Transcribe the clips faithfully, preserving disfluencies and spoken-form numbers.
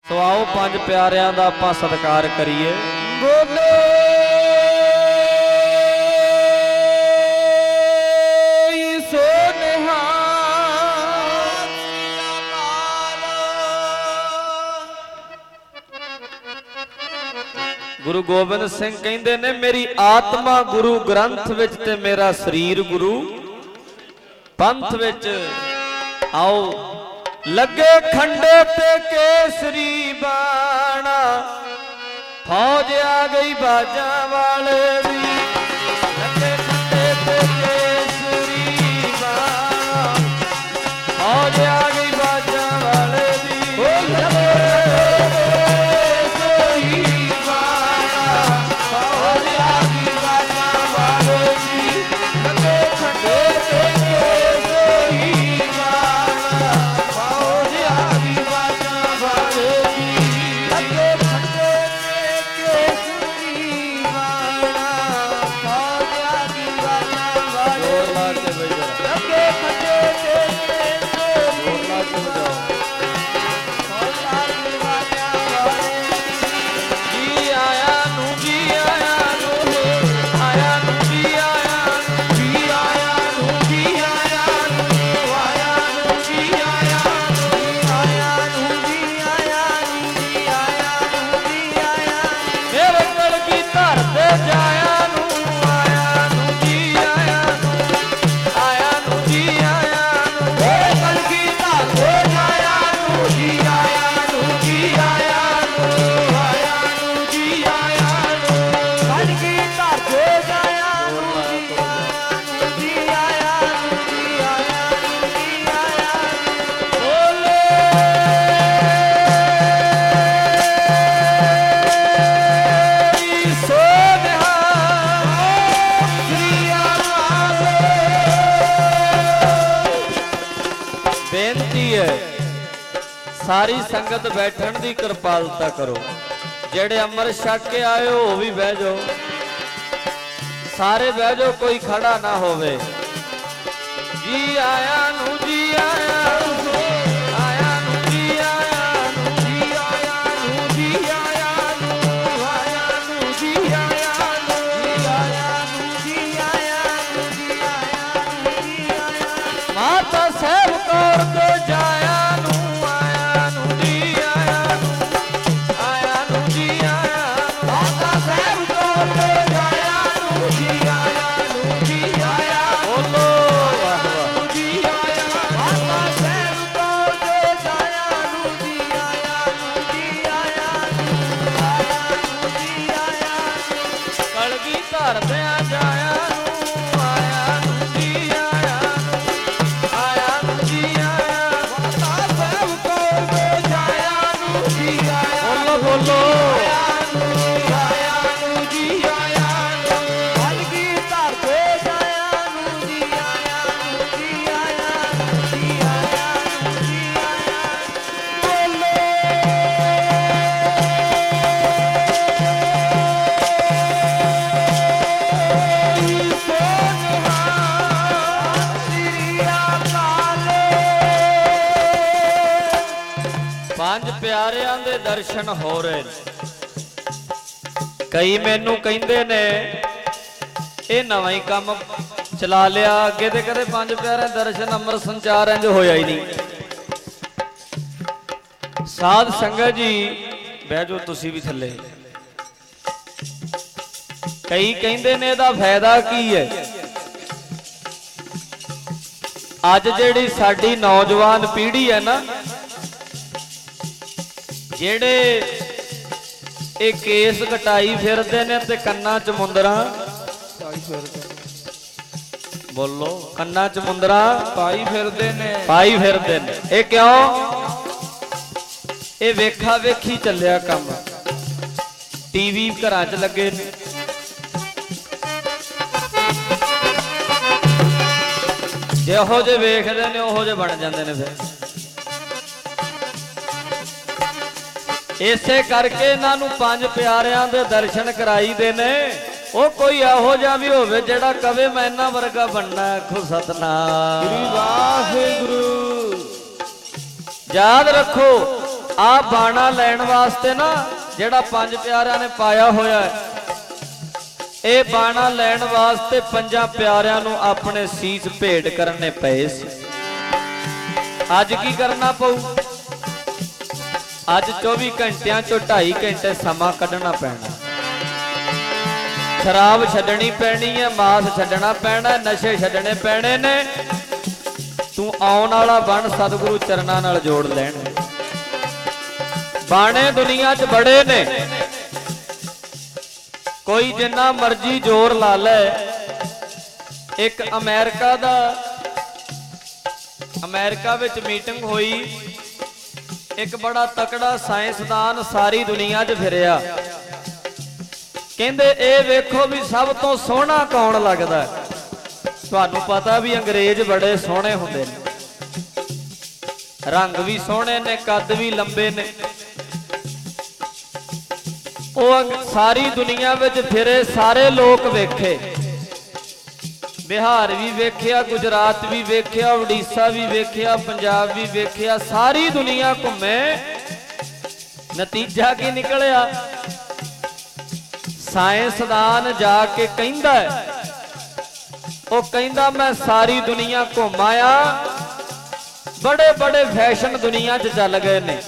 तो आओ पंज प्यारियां दा आपां सत्कार करिए। बोले सो निहाल। गुरु गोबिंद सिंह कहंदे ने मेरी आत्मा गुरु ग्रंथ विच ते मेरा शरीर गुरु पंथ विच। आओ लगे खंडे ते केसरी बाणा, फौज आ गई बाजा वाले दी। लगे खंडे ते केसरी बाणा, फौज आ गई बाजा वाले दी। सारी संगत बैठन की कृपालता करो। जेड़े अमृत छक के आए हो भी बह जाओ, सारे बह जाओ, कोई खड़ा ना होवे। जी आया नू जी आया नू, आया नू जी आया नू, जी आया नू, जी आया नू, आया नू जी आया नू, जी आया नू, जी आया नू, जी आया नू, जी आया। माता साहब कौर को जाया नू, प्यारियां दे दर्शन हो रहे। कई मैनू कहंदे ने ये नवा ही काम चला लिया, अगे तो कदे पंज प्यारियां दर्शन अमृत संचार इंज होया ही नहीं। साध संगत जी बह जाओ, तुसी भी थले। कई कहंदे ने इहदा फायदा की है। अज जिहड़ी साडी नौजवान पीढ़ी है ना, जेड़े ये केस कटाई फिरदे ने ते कन्ना च मुंदरा बोलो, कन्ना च मुंदरा पाई फिरदे ने, पाई फिरदे ने। ये क्यों? ये वेखा वेखी चलिया काम। टीवी घरां च लगे ने, जिहो जे वेखदे ने उहो जे बन जांदे ने। फिर इसे करके इन्हां पंज प्यारियां दे दर्शन कराई दे ने। वो कोई इहो जिहा भी होवे जिहड़ा कवे मैं इन्हां वर्गा बनना। आखो सतनाम वाहिगुरू। याद रखो ਆ ਬਾਣਾ ਲੈਣ ਵਾਸਤੇ ਨਾ ਜਿਹੜਾ ਪੰਜ ਪਿਆਰਿਆਂ ਨੇ ਪਾਇਆ ਹੋਇਆ ਹੈ, ਇਹ ਬਾਣਾ ਲੈਣ ਵਾਸਤੇ ਪੰਜਾਂ ਪਿਆਰਿਆਂ ਨੂੰ ਆਪਣੇ ਸੀਸ ਭੇਟ ਕਰਨੇ ਪਏ ਸੀ। ਅੱਜ ਕੀ ਕਰਨਾ ਪਊ? ਅੱਜ ਚੌਵੀ ਘੰਟਿਆਂ ਚੋਂ ਢਾਈ ਘੰਟੇ ਸਮਾਂ ਕੱਢਣਾ ਪੈਣਾ। ਸ਼ਰਾਬ ਛੱਡਣੀ ਪੈਣੀ ਹੈ, ਮਾਸ ਛੱਡਣਾ ਪੈਣਾ, ਨਸ਼ੇ ਛੱਡਣੇ ਪੈਣੇ ਨੇ। ਤੂੰ ਆਉਣ ਵਾਲਾ ਬਣ, ਸਤਿਗੁਰੂ ਚਰਨਾਂ ਨਾਲ ਜੋੜ ਲੈਣ। ਬਾਣੇ ਦੁਨੀਆ 'ਚ ਬੜੇ ਨੇ, ਕੋਈ ਜਿੰਨਾ ਮਰਜ਼ੀ ਜ਼ੋਰ ਲਾ ਲੈ। ਇੱਕ ਅਮਰੀਕਾ ਦਾ ਅਮਰੀਕਾ ਵਿੱਚ ਮੀਟਿੰਗ ਹੋਈ, ਇੱਕ ਬੜਾ ਤਕੜਾ ਸਾਇੰਸਦਾਨ ਸਾਰੀ ਦੁਨੀਆ 'ਚ ਫਿਰਿਆ। ਕਹਿੰਦੇ ਇਹ ਵੇਖੋ ਵੀ ਸਭ ਤੋਂ ਸੋਹਣਾ ਕੌਣ ਲੱਗਦਾ। ਤੁਹਾਨੂੰ ਪਤਾ ਵੀ ਅੰਗਰੇਜ਼ ਬੜੇ ਸੋਹਣੇ ਹੁੰਦੇ ਨੇ, ਰੰਗ ਵੀ ਸੋਹਣੇ ਨੇ, ਕੱਦ ਵੀ ਲੰਬੇ ਨੇ। ਉਹ ਸਾਰੀ ਦੁਨੀਆ ਵਿੱਚ ਫਿਰੇ, ਸਾਰੇ ਲੋਕ ਵੇਖੇ, ਬਿਹਾਰ ਵੀ ਵੇਖਿਆ, ਗੁਜਰਾਤ ਵੀ ਵੇਖਿਆ, ਉੜੀਸਾ ਵੀ ਵੇਖਿਆ, ਪੰਜਾਬ ਵੀ ਵੇਖਿਆ, ਸਾਰੀ ਦੁਨੀਆ ਘੁੰਮੇ। ਨਤੀਜਾ ਕੀ ਨਿਕਲਿਆ? ਸਾਇੰਸਦਾਨ ਜਾ ਕੇ ਕਹਿੰਦਾ, ਉਹ ਕਹਿੰਦਾ ਮੈਂ ਸਾਰੀ ਦੁਨੀਆ ਘੁੰਮ ਆਇਆ, ਬੜੇ ਬੜੇ ਫੈਸ਼ਨ ਦੁਨੀਆ 'ਚ ਚੱਲ ਗਏ ਨੇ।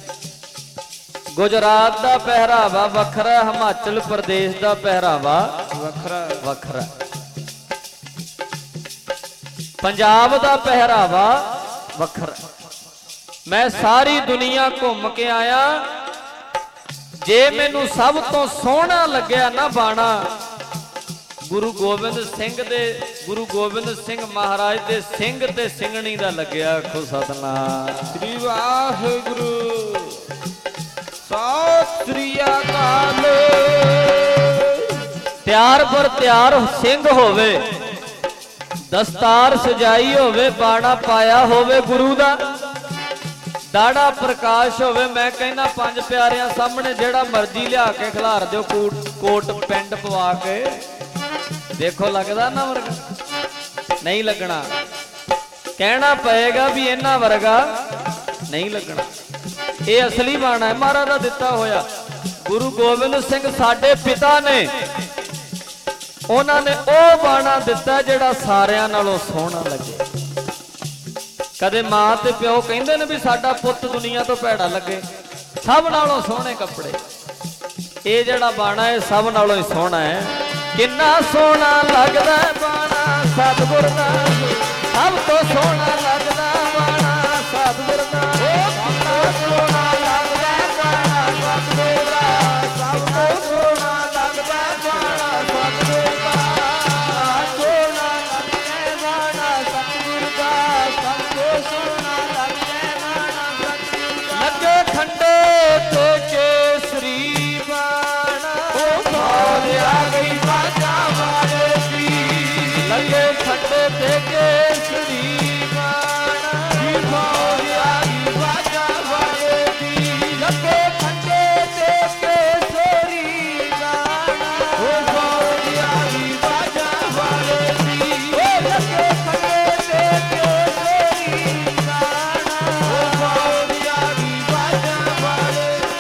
ਗੁਜਰਾਤ ਦਾ ਪਹਿਰਾਵਾ ਵੱਖਰਾ, ਹਿਮਾਚਲ ਪ੍ਰਦੇਸ਼ ਦਾ ਪਹਿਰਾਵਾ ਵੱਖਰਾ ਵੱਖਰਾ, ਪੰਜਾਬ ਦਾ ਪਹਿਰਾਵਾ ਵੱਖਰਾ। ਮੈਂ ਸਾਰੀ ਦੁਨੀਆ ਘੁੰਮ ਕੇ ਆਇਆ, ਜੇ ਮੈਨੂੰ ਸਭ ਤੋਂ ਸੋਹਣਾ ਲੱਗਿਆ ਨਾ ਬਾਣਾ, ਗੁਰੂ ਗੋਬਿੰਦ ਸਿੰਘ ਦੇ ਗੁਰੂ ਗੋਬਿੰਦ ਸਿੰਘ ਮਹਾਰਾਜ ਦੇ ਸਿੰਘ ਤੇ ਸਿੰਘਣੀ ਦਾ ਲੱਗਿਆ। ਆਖੋ ਸਤਿਨਾਮ ਸ੍ਰੀ ਵਾਹਿਗੁਰੂ। ਸਤਿ ਸ੍ਰੀ ਅਕਾਲ। ਤਿਆਰ ਪਰ ਤਿਆਰ ਸਿੰਘ ਹੋਵੇ, ਦਸਤਾਰ ਸਜਾਈ ਹੋਵੇ, ਬਾਣਾ ਪਾਇਆ ਹੋਵੇ ਗੁਰੂ ਦਾ, ਦਾੜਾ ਪ੍ਰਕਾਸ਼ ਹੋਵੇ। ਮੈਂ ਕਹਿੰਦਾ ਪੰਜ ਪਿਆਰਿਆਂ ਸਾਹਮਣੇ ਜਿਹੜਾ ਮਰਜ਼ੀ ਲਿਆ ਕੇ ਖਿਲਾਰ ਦਿਓ, ਕੋਟ ਕੋਟ ਪੈਂਟ ਪਵਾ ਕੇ, ਦੇਖੋ ਲੱਗਦਾ ਨਾ ਵਰਗਾ? ਨਹੀਂ ਲੱਗਣਾ। ਕਹਿਣਾ ਪਏਗਾ ਵੀ ਇਹਨਾਂ ਵਰਗਾ ਨਹੀਂ ਲੱਗਣਾ। ਇਹ ਅਸਲੀ ਬਾਣਾ ਹੈ, ਮਹਾਰਾਜ ਦਾ ਦਿੱਤਾ ਹੋਇਆ। ਗੁਰੂ ਗੋਬਿੰਦ ਸਿੰਘ ਸਾਡੇ ਪਿਤਾ ਨੇ, ਉਹਨਾਂ ਨੇ ਉਹ ਬਾਣਾ ਦਿੱਤਾ ਜਿਹੜਾ ਸਾਰਿਆਂ ਨਾਲੋਂ ਸੋਹਣਾ ਲੱਗੇ। ਕਦੇ ਮਾਂ ਤੇ ਪਿਓ ਕਹਿੰਦੇ ਨੇ ਵੀ ਸਾਡਾ ਪੁੱਤ ਦੁਨੀਆ ਤੋਂ ਭੈੜਾ ਲੱਗੇ। ਸਭ ਨਾਲੋਂ ਸੋਹਣੇ ਕੱਪੜੇ, ਇਹ ਜਿਹੜਾ ਬਾਣਾ ਹੈ ਸਭ ਨਾਲੋਂ ਹੀ ਸੋਹਣਾ ਹੈ। ਕਿੰਨਾ ਸੋਹਣਾ ਲੱਗਦਾ ਬਾਣਾ ਸਤਿਗੁਰ ਦਾ, ਸਭ ਤੋਂ ਸੋਹਣਾ ਲੱਗਦਾ ਬਾਣਾ ਸਤਿਗੁਰ ਦਾ। ਕਿੰਨਾ ਸੋਹਣਾ ਲੱਗਦਾ ਬਾਣਾ ਸਤਿਗੁਰ ਦਾ, ਸਭ ਤੋਂ ਸੋਹਣਾ ਲੱਗਦਾ ਬਾਣਾ ਸਤਿਗੁਰ ਦਾ। ਸੋਹਣਾ ਲੱਗਦਾ ਬਾਣਾ ਸਤਿਗੁਰ ਦਾ, ਸਭ ਤੋਂ ਸੋਹਣਾ ਲੱਗਦਾ ਬਾਣਾ ਸਤਿਗੁਰ ਦਾ। ਲੱਗੇ ਖੰਡੇ ਤੇ ਕੇਸਰੀ ਬਾਣਾ, ਉਹ ਬਾਜ ਆ ਗਈ ਬਾਜਾ ਵਾਲੇ ਦੀ। ਲੱਗੇ ਖੰਡੇ ਤੇ ਕੇਸਰੀ ਬਾਣਾ, ਜੀ ਬਾਜ ਆ ਗਈ ਬਾਜਾ ਵਾਲੇ ਦੀ। ਲੱਗੇ ਖੰਡੇ ਤੇ ਕੇਸਰੀ ਬਾਣਾ, ਉਹ ਬਾਜ ਆ ਗਈ ਬਾਜਾ ਵਾਲੇ ਦੀ। ਲੱਗੇ ਖੰਡੇ ਤੇ ਕੇਸਰੀ ਬਾਣਾ, ਉਹ ਬਾਜ ਆ ਗਈ ਬਾਜਾ ਵਾਲੇ ਦੀ।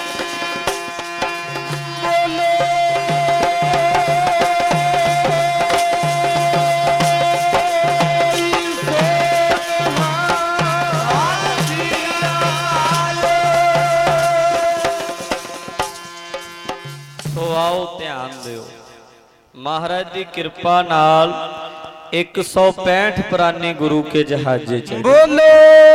ਸੋ ਆਓ ਧਿਆਨ ਦਿਓ, ਮਹਾਰਾਜ ਦੀ ਕਿਰਪਾ ਨਾਲ ਇੱਕ ਸੌ ਪੈਂਹਠ ਪ੍ਰਾਨੀ ਗੁਰੂ ਕੇ ਜਹਾਜ਼ੇ ਚ। ਬੋਲੇ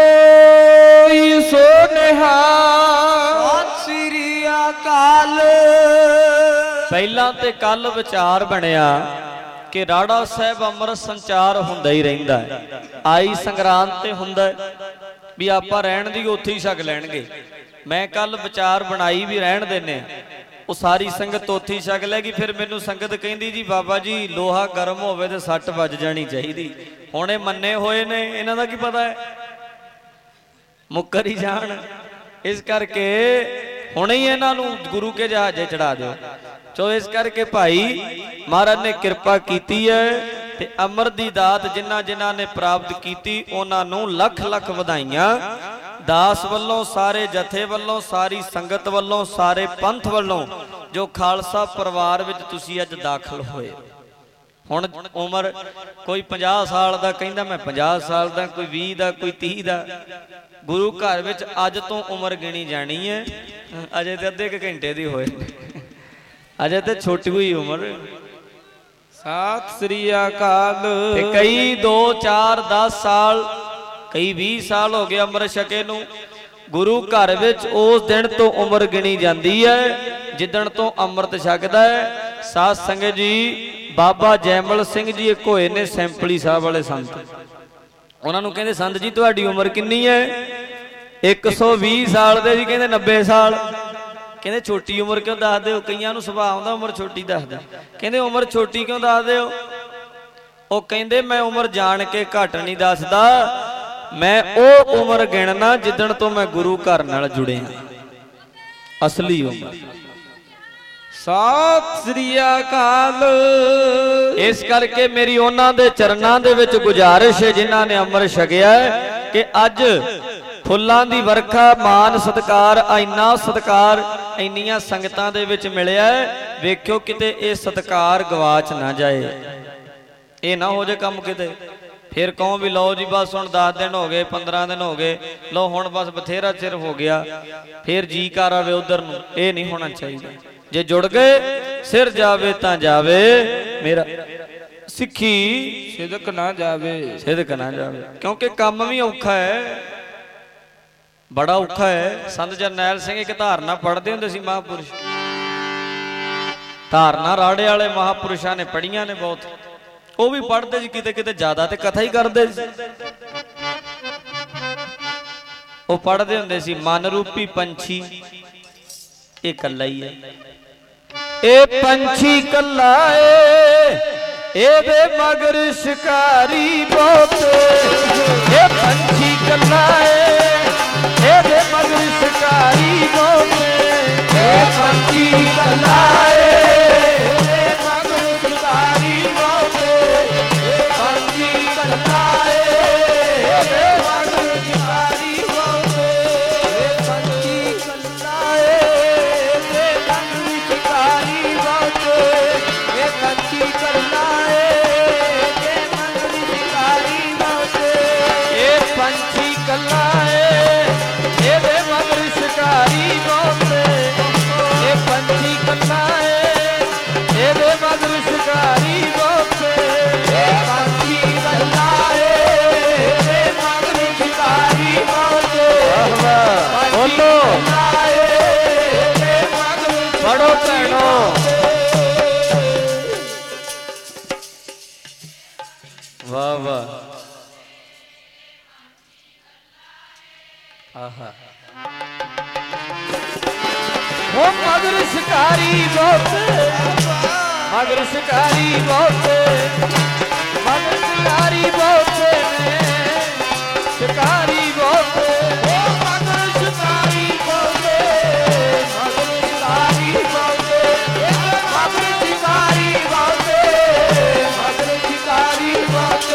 ਸੋ ਨਿਹਾਲ। ਸਤਿ ਸ੍ਰੀ ਅਕਾਲ। ਪਹਿਲਾਂ ਤੇ ਕੱਲ ਵਿਚਾਰ ਬਣਿਆ ਕਿ ਰਾੜਾ ਸਾਹਿਬ ਅੰਮ੍ਰਿਤ ਸੰਚਾਰ ਹੁੰਦਾ ਹੀ ਰਹਿੰਦਾ ਹੈ। ਆਈ ਸੰਗਰਾਂਦ ਤੇ ਹੁੰਦਾ ਵੀ ਆਪਾਂ ਰਹਿਣ ਦੀ ਉੱਥੇ ਹੀ ਛਕ ਲੈਣਗੇ। ਮੈਂ ਕੱਲ ਵਿਚਾਰ ਬਣਾਈ ਵੀ ਰਹਿਣ ਦੇਨੇ, ਉਹ ਸਾਰੀ ਸੰਗਤ ਉੱਥੇ ਹੀ ਛਕ ਲੈਗੀ। ਫਿਰ ਮੈਨੂੰ ਸੰਗਤ ਕਹਿੰਦੀ ਜੀ ਬਾਬਾ ਜੀ ਲੋਹਾ ਗਰਮ ਹੋਵੇ ਤੇ ਸੱਟ ਵੱਜ ਜਾਣੀ ਚਾਹੀਦੀ। ਹੁਣ ਇਹ ਮੰਨੇ ਹੋਏ ਨੇ, ਇਹਨਾਂ ਦਾ ਕੀ ਪਤਾ ਹੈ, ਮੁੱਕਰ ਹੀ ਜਾਣ। ਇਸ ਕਰਕੇ ਹੁਣੇ ਹੀ ਇਹਨਾਂ ਨੂੰ ਗੁਰੂ ਕੇ ਜਹਾਜ਼ੇ ਚੜਾ ਦਿਓ। ਸੋ ਇਸ ਕਰਕੇ ਭਾਈ ਮਹਾਰਾਜ ਨੇ ਕਿਰਪਾ ਕੀਤੀ ਹੈ ਤੇ ਅੰਮ੍ਰਿਤ ਦੀ ਦਾਤ ਜਿਨ੍ਹਾਂ ਜਿਨ੍ਹਾਂ ਨੇ ਪ੍ਰਾਪਤ ਕੀਤੀ ਉਹਨਾਂ ਨੂੰ ਲੱਖ ਲੱਖ ਵਧਾਈਆਂ। ਦਾਸ ਵੱਲੋਂ, ਸਾਰੇ ਜਥੇ ਵੱਲੋਂ, ਸਾਰੀ ਸੰਗਤ ਵੱਲੋਂ, ਸਾਰੇ ਪੰਥ ਵੱਲੋਂ ਜੋ ਖਾਲਸਾ ਪਰਿਵਾਰ ਵਿੱਚ ਤੁਸੀਂ ਅੱਜ ਦਾਖਲ ਹੋਏ। ਹੁਣ ਉਮਰ ਕੋਈ ਪੰਜਾਹ ਸਾਲ ਦਾ ਕਹਿੰਦਾ ਮੈਂ ਪੰਜਾਹ ਸਾਲ ਦਾ, ਕੋਈ ਵੀਹ ਦਾ, ਕੋਈ ਤੀਹ ਦਾ। ਗੁਰੂ ਘਰ ਵਿੱਚ ਅੱਜ ਤੋਂ ਉਮਰ ਗਿਣੀ ਜਾਣੀ ਹੈ। ਅਜੇ ਤੇ ਅੱਧੇ ਕੁ ਘੰਟੇ ਦੀ ਹੋਏ, ਅਜੇ ਤੇ ਛੋਟੀ ਹੋਈ ਉਮਰ। ਸਤਿ ਸ੍ਰੀ ਅਕਾਲ। ਤੇ ਕਈ ਦੋ ਚਾਰ ਦਸ ਸਾਲ, ਕਈ ਵੀਹ ਸਾਲ ਹੋ ਗਏ ਅੰਮ੍ਰਿਤ ਛਕੇ ਨੂੰ। ਗੁਰੂ ਘਰ ਵਿੱਚ ਉਸ ਦਿਨ ਤੋਂ ਉਮਰ ਗਿਣੀ ਜਾਂਦੀ ਹੈ ਜਿੱਦਣ ਤੋਂ ਅੰਮ੍ਰਿਤ ਛਕਦਾ ਹੈ। ਸਾਧ ਸੰਗਤ ਜੀ, ਬਾਬਾ ਜੈਮਲ ਸਿੰਘ ਜੀ ਇੱਕ ਹੋਏ ਨੇ ਸੈਂਪਲੀ ਸਾਹਿਬ ਵਾਲੇ ਸੰਤ। ਉਹਨਾਂ ਨੂੰ ਕਹਿੰਦੇ ਸੰਤ ਜੀ ਤੁਹਾਡੀ ਉਮਰ ਕਿੰਨੀ ਹੈ? ਇੱਕ ਸੌ ਵੀਹ ਸਾਲ ਦੇ ਜੀ। ਕਹਿੰਦੇ ਨੱਬੇ ਸਾਲ। ਕਹਿੰਦੇ ਛੋਟੀ ਉਮਰ ਕਿਉਂ ਦੱਸਦੇ ਹੋ? ਕਈਆਂ ਨੂੰ ਸੁਭਾਅ ਆਉਂਦਾ ਉਮਰ ਛੋਟੀ ਦੱਸਦਾ। ਕਹਿੰਦੇ ਉਮਰ ਛੋਟੀ ਕਿਉਂ ਦੱਸਦੇ ਹੋ? ਉਹ ਕਹਿੰਦੇ ਮੈਂ ਉਮਰ ਜਾਣ ਕੇ ਘੱਟ ਨਹੀਂ ਦੱਸਦਾ, ਮੈਂ ਉਹ ਉਮਰ ਗਿਣਨਾ ਜਿੱਦਣ ਤੋਂ ਮੈਂ ਗੁਰੂ ਘਰ ਨਾਲ ਜੁੜਿਆ, ਅਸਲੀ ਉਮਰ। ਸਤਿ ਸ੍ਰੀ ਅਕਾਲ। ਇਸ ਕਰਕੇ ਮੇਰੀ ਉਹਨਾਂ ਦੇ ਚਰਨਾਂ ਦੇ ਵਿੱਚ ਗੁਜ਼ਾਰਿਸ਼ ਹੈ ਜਿਨ੍ਹਾਂ ਨੇ ਅੰਮ੍ਰਿਤ ਛਕਿਆ ਕਿ ਅੱਜ ਫੁੱਲਾਂ ਦੀ ਵਰਖਾ, ਮਾਨ ਸਤਿਕਾਰ, ਇੰਨਾ ਸਤਿਕਾਰ ਇੰਨੀਆਂ ਸੰਗਤਾਂ ਦੇ ਵਿੱਚ ਮਿਲਿਆ। ਵੇਖਿਓ ਕਿਤੇ ਇਹ ਸਤਿਕਾਰ ਗਵਾਚ ਨਾ ਜਾਏ। ਇਹ ਨਾ ਹੋ ਜੇ ਕੰਮ ਕਿਤੇ ਫਿਰ ਕਹੋ ਵੀ ਲਓ ਜੀ ਬਸ ਹੁਣ ਦਸ ਦਿਨ ਹੋ ਗਏ, ਪੰਦਰਾਂ ਦਿਨ ਹੋ ਗਏ, ਲਓ ਹੁਣ ਬਸ ਬਥੇਰਾ ਚਿਰ ਹੋ ਗਿਆ, ਫਿਰ ਜੀ ਕਰ ਆਵੇ ਉਧਰ ਨੂੰ। ਇਹ ਨਹੀਂ ਹੋਣਾ ਚਾਹੀਦਾ। ਜੇ ਜੁੜ ਗਏ ਸਿਰ ਜਾਵੇ ਤਾਂ ਜਾਵੇ, ਮੇਰਾ ਸਿੱਖੀ ਸਿਦਕ ਨਾ ਜਾਵੇ, ਸਿਦਕ ਨਾ ਜਾਵੇ। ਕਿਉਂਕਿ ਕੰਮ ਵੀ ਔਖਾ ਹੈ, ਬੜਾ ਔਖਾ ਹੈ। ਸੰਤ ਜਰਨੈਲ ਸਿੰਘ ਇੱਕ ਧਾਰਨਾ ਪੜ੍ਹਦੇ ਹੁੰਦੇ ਸੀ ਮਹਾਂਪੁਰਸ਼। ਧਾਰਨਾ ਰਾੜੇ ਵਾਲੇ ਮਹਾਂਪੁਰਸ਼ਾਂ ਨੇ ਪੜ੍ਹੀਆਂ ਨੇ ਬਹੁਤ। ਉਹ ਵੀ ਪੜ੍ਹਦੇ ਸੀ ਕਿਤੇ ਕਿਤੇ ਜ਼ਿਆਦਾ ਤੇ ਕਥਾ ਹੀ ਕਰਦੇ ਸੀ। ਉਹ ਪੜ੍ਹਦੇ ਹੁੰਦੇ ਸੀ ਮਨ ਰੂਪੀ ਪੰਛੀ ਇਹ ਕੱਲਾ ਹੀ ਹੈ, ਇਹ ਪੰਛੀ ਕੱਲਾ ਏ, ਇਹਦੇ ਮਗਰ ਸ਼ਿਕਾਰੀ ਬਹੁਤ। ਇਹ ਪੰਛੀ ਕੱਲਾ ਏ, ਇਹਦੇ ਮਗਰ ਸ਼ਿਕਾਰੀ ਬਹੁਤ। ਇਹ ਪੰਛੀ ਕੱਲਾ ਏ, ਇਹਦੇ ਮਗਰ ਸ਼ਿਕਾਰੀ ਬਹੁਤ। ਇਹ ਪੰਛੀ ਕੱਲਾ ਏ, ਇਹਦੇ ਮਗਰ ਸ਼ਿਕਾਰੀ ਬਹੁਤ। ਇਹ ਪੰਛੀ ਕੱਲਾ ਏ, ਇਹਦੇ ਮਗਰ ਸ਼ਿਕਾਰੀ ਬਹੁਤ। ਇਹ ਪੰਛੀ ਕੱਲਾ ਏ, ਇਹਦੇ ਮਗਰ ਸ਼ਿਕਾਰੀ ਬਹੁਤ। ਇਹ ਪੰਛੀ ਕੱਲਾ ਏ, ਇਹਦੇ ਮਗਰ ਸ਼ਿਕਾਰੀ ਬਹੁਤ। ਇਹ ਪੰਛੀ ਕੱਲਾ ਏ, ਇਹਦੇ ਮਗਰ ਸ਼ਿਕਾਰੀ ਬਹੁਤ। ਇਹ ਪੰਛੀ ਕੱਲਾ ਏ, ਇਹਦੇ ਮਗਰ ਸ਼ਿਕਾਰੀ ਬਹੁਤ। ਵਾਹ ਵਾਹ ਬੋਲੋ, ਪੜੋ ਭੈਣੋ। ਵਾਹ ਵਾਹ, ਆਹਾ। ਉਹ ਮਗਰ ਸ਼ਿਕਾਰੀ ਬਹੁਤ, ਮਗਰ ਸ਼ਿਕਾਰੀ ਬਹੁਤ, ਮਗਰ ਸ਼ਿਕਾਰੀ ਬਹੁਤ ਨੇ, ਸ਼ਿਕਾਰੀ ਬਹੁਤ। ਉਹ ਮਗਰ ਸ਼ਿਕਾਰੀ ਬਹੁਤ, ਮਗਰ ਸ਼ਿਕਾਰੀ ਬਹੁਤ, ਮਗਰ ਸ਼ਿਕਾਰੀ ਬਹੁਤ, ਮਗਰ ਸ਼ਿਕਾਰੀ ਬਹੁਤ।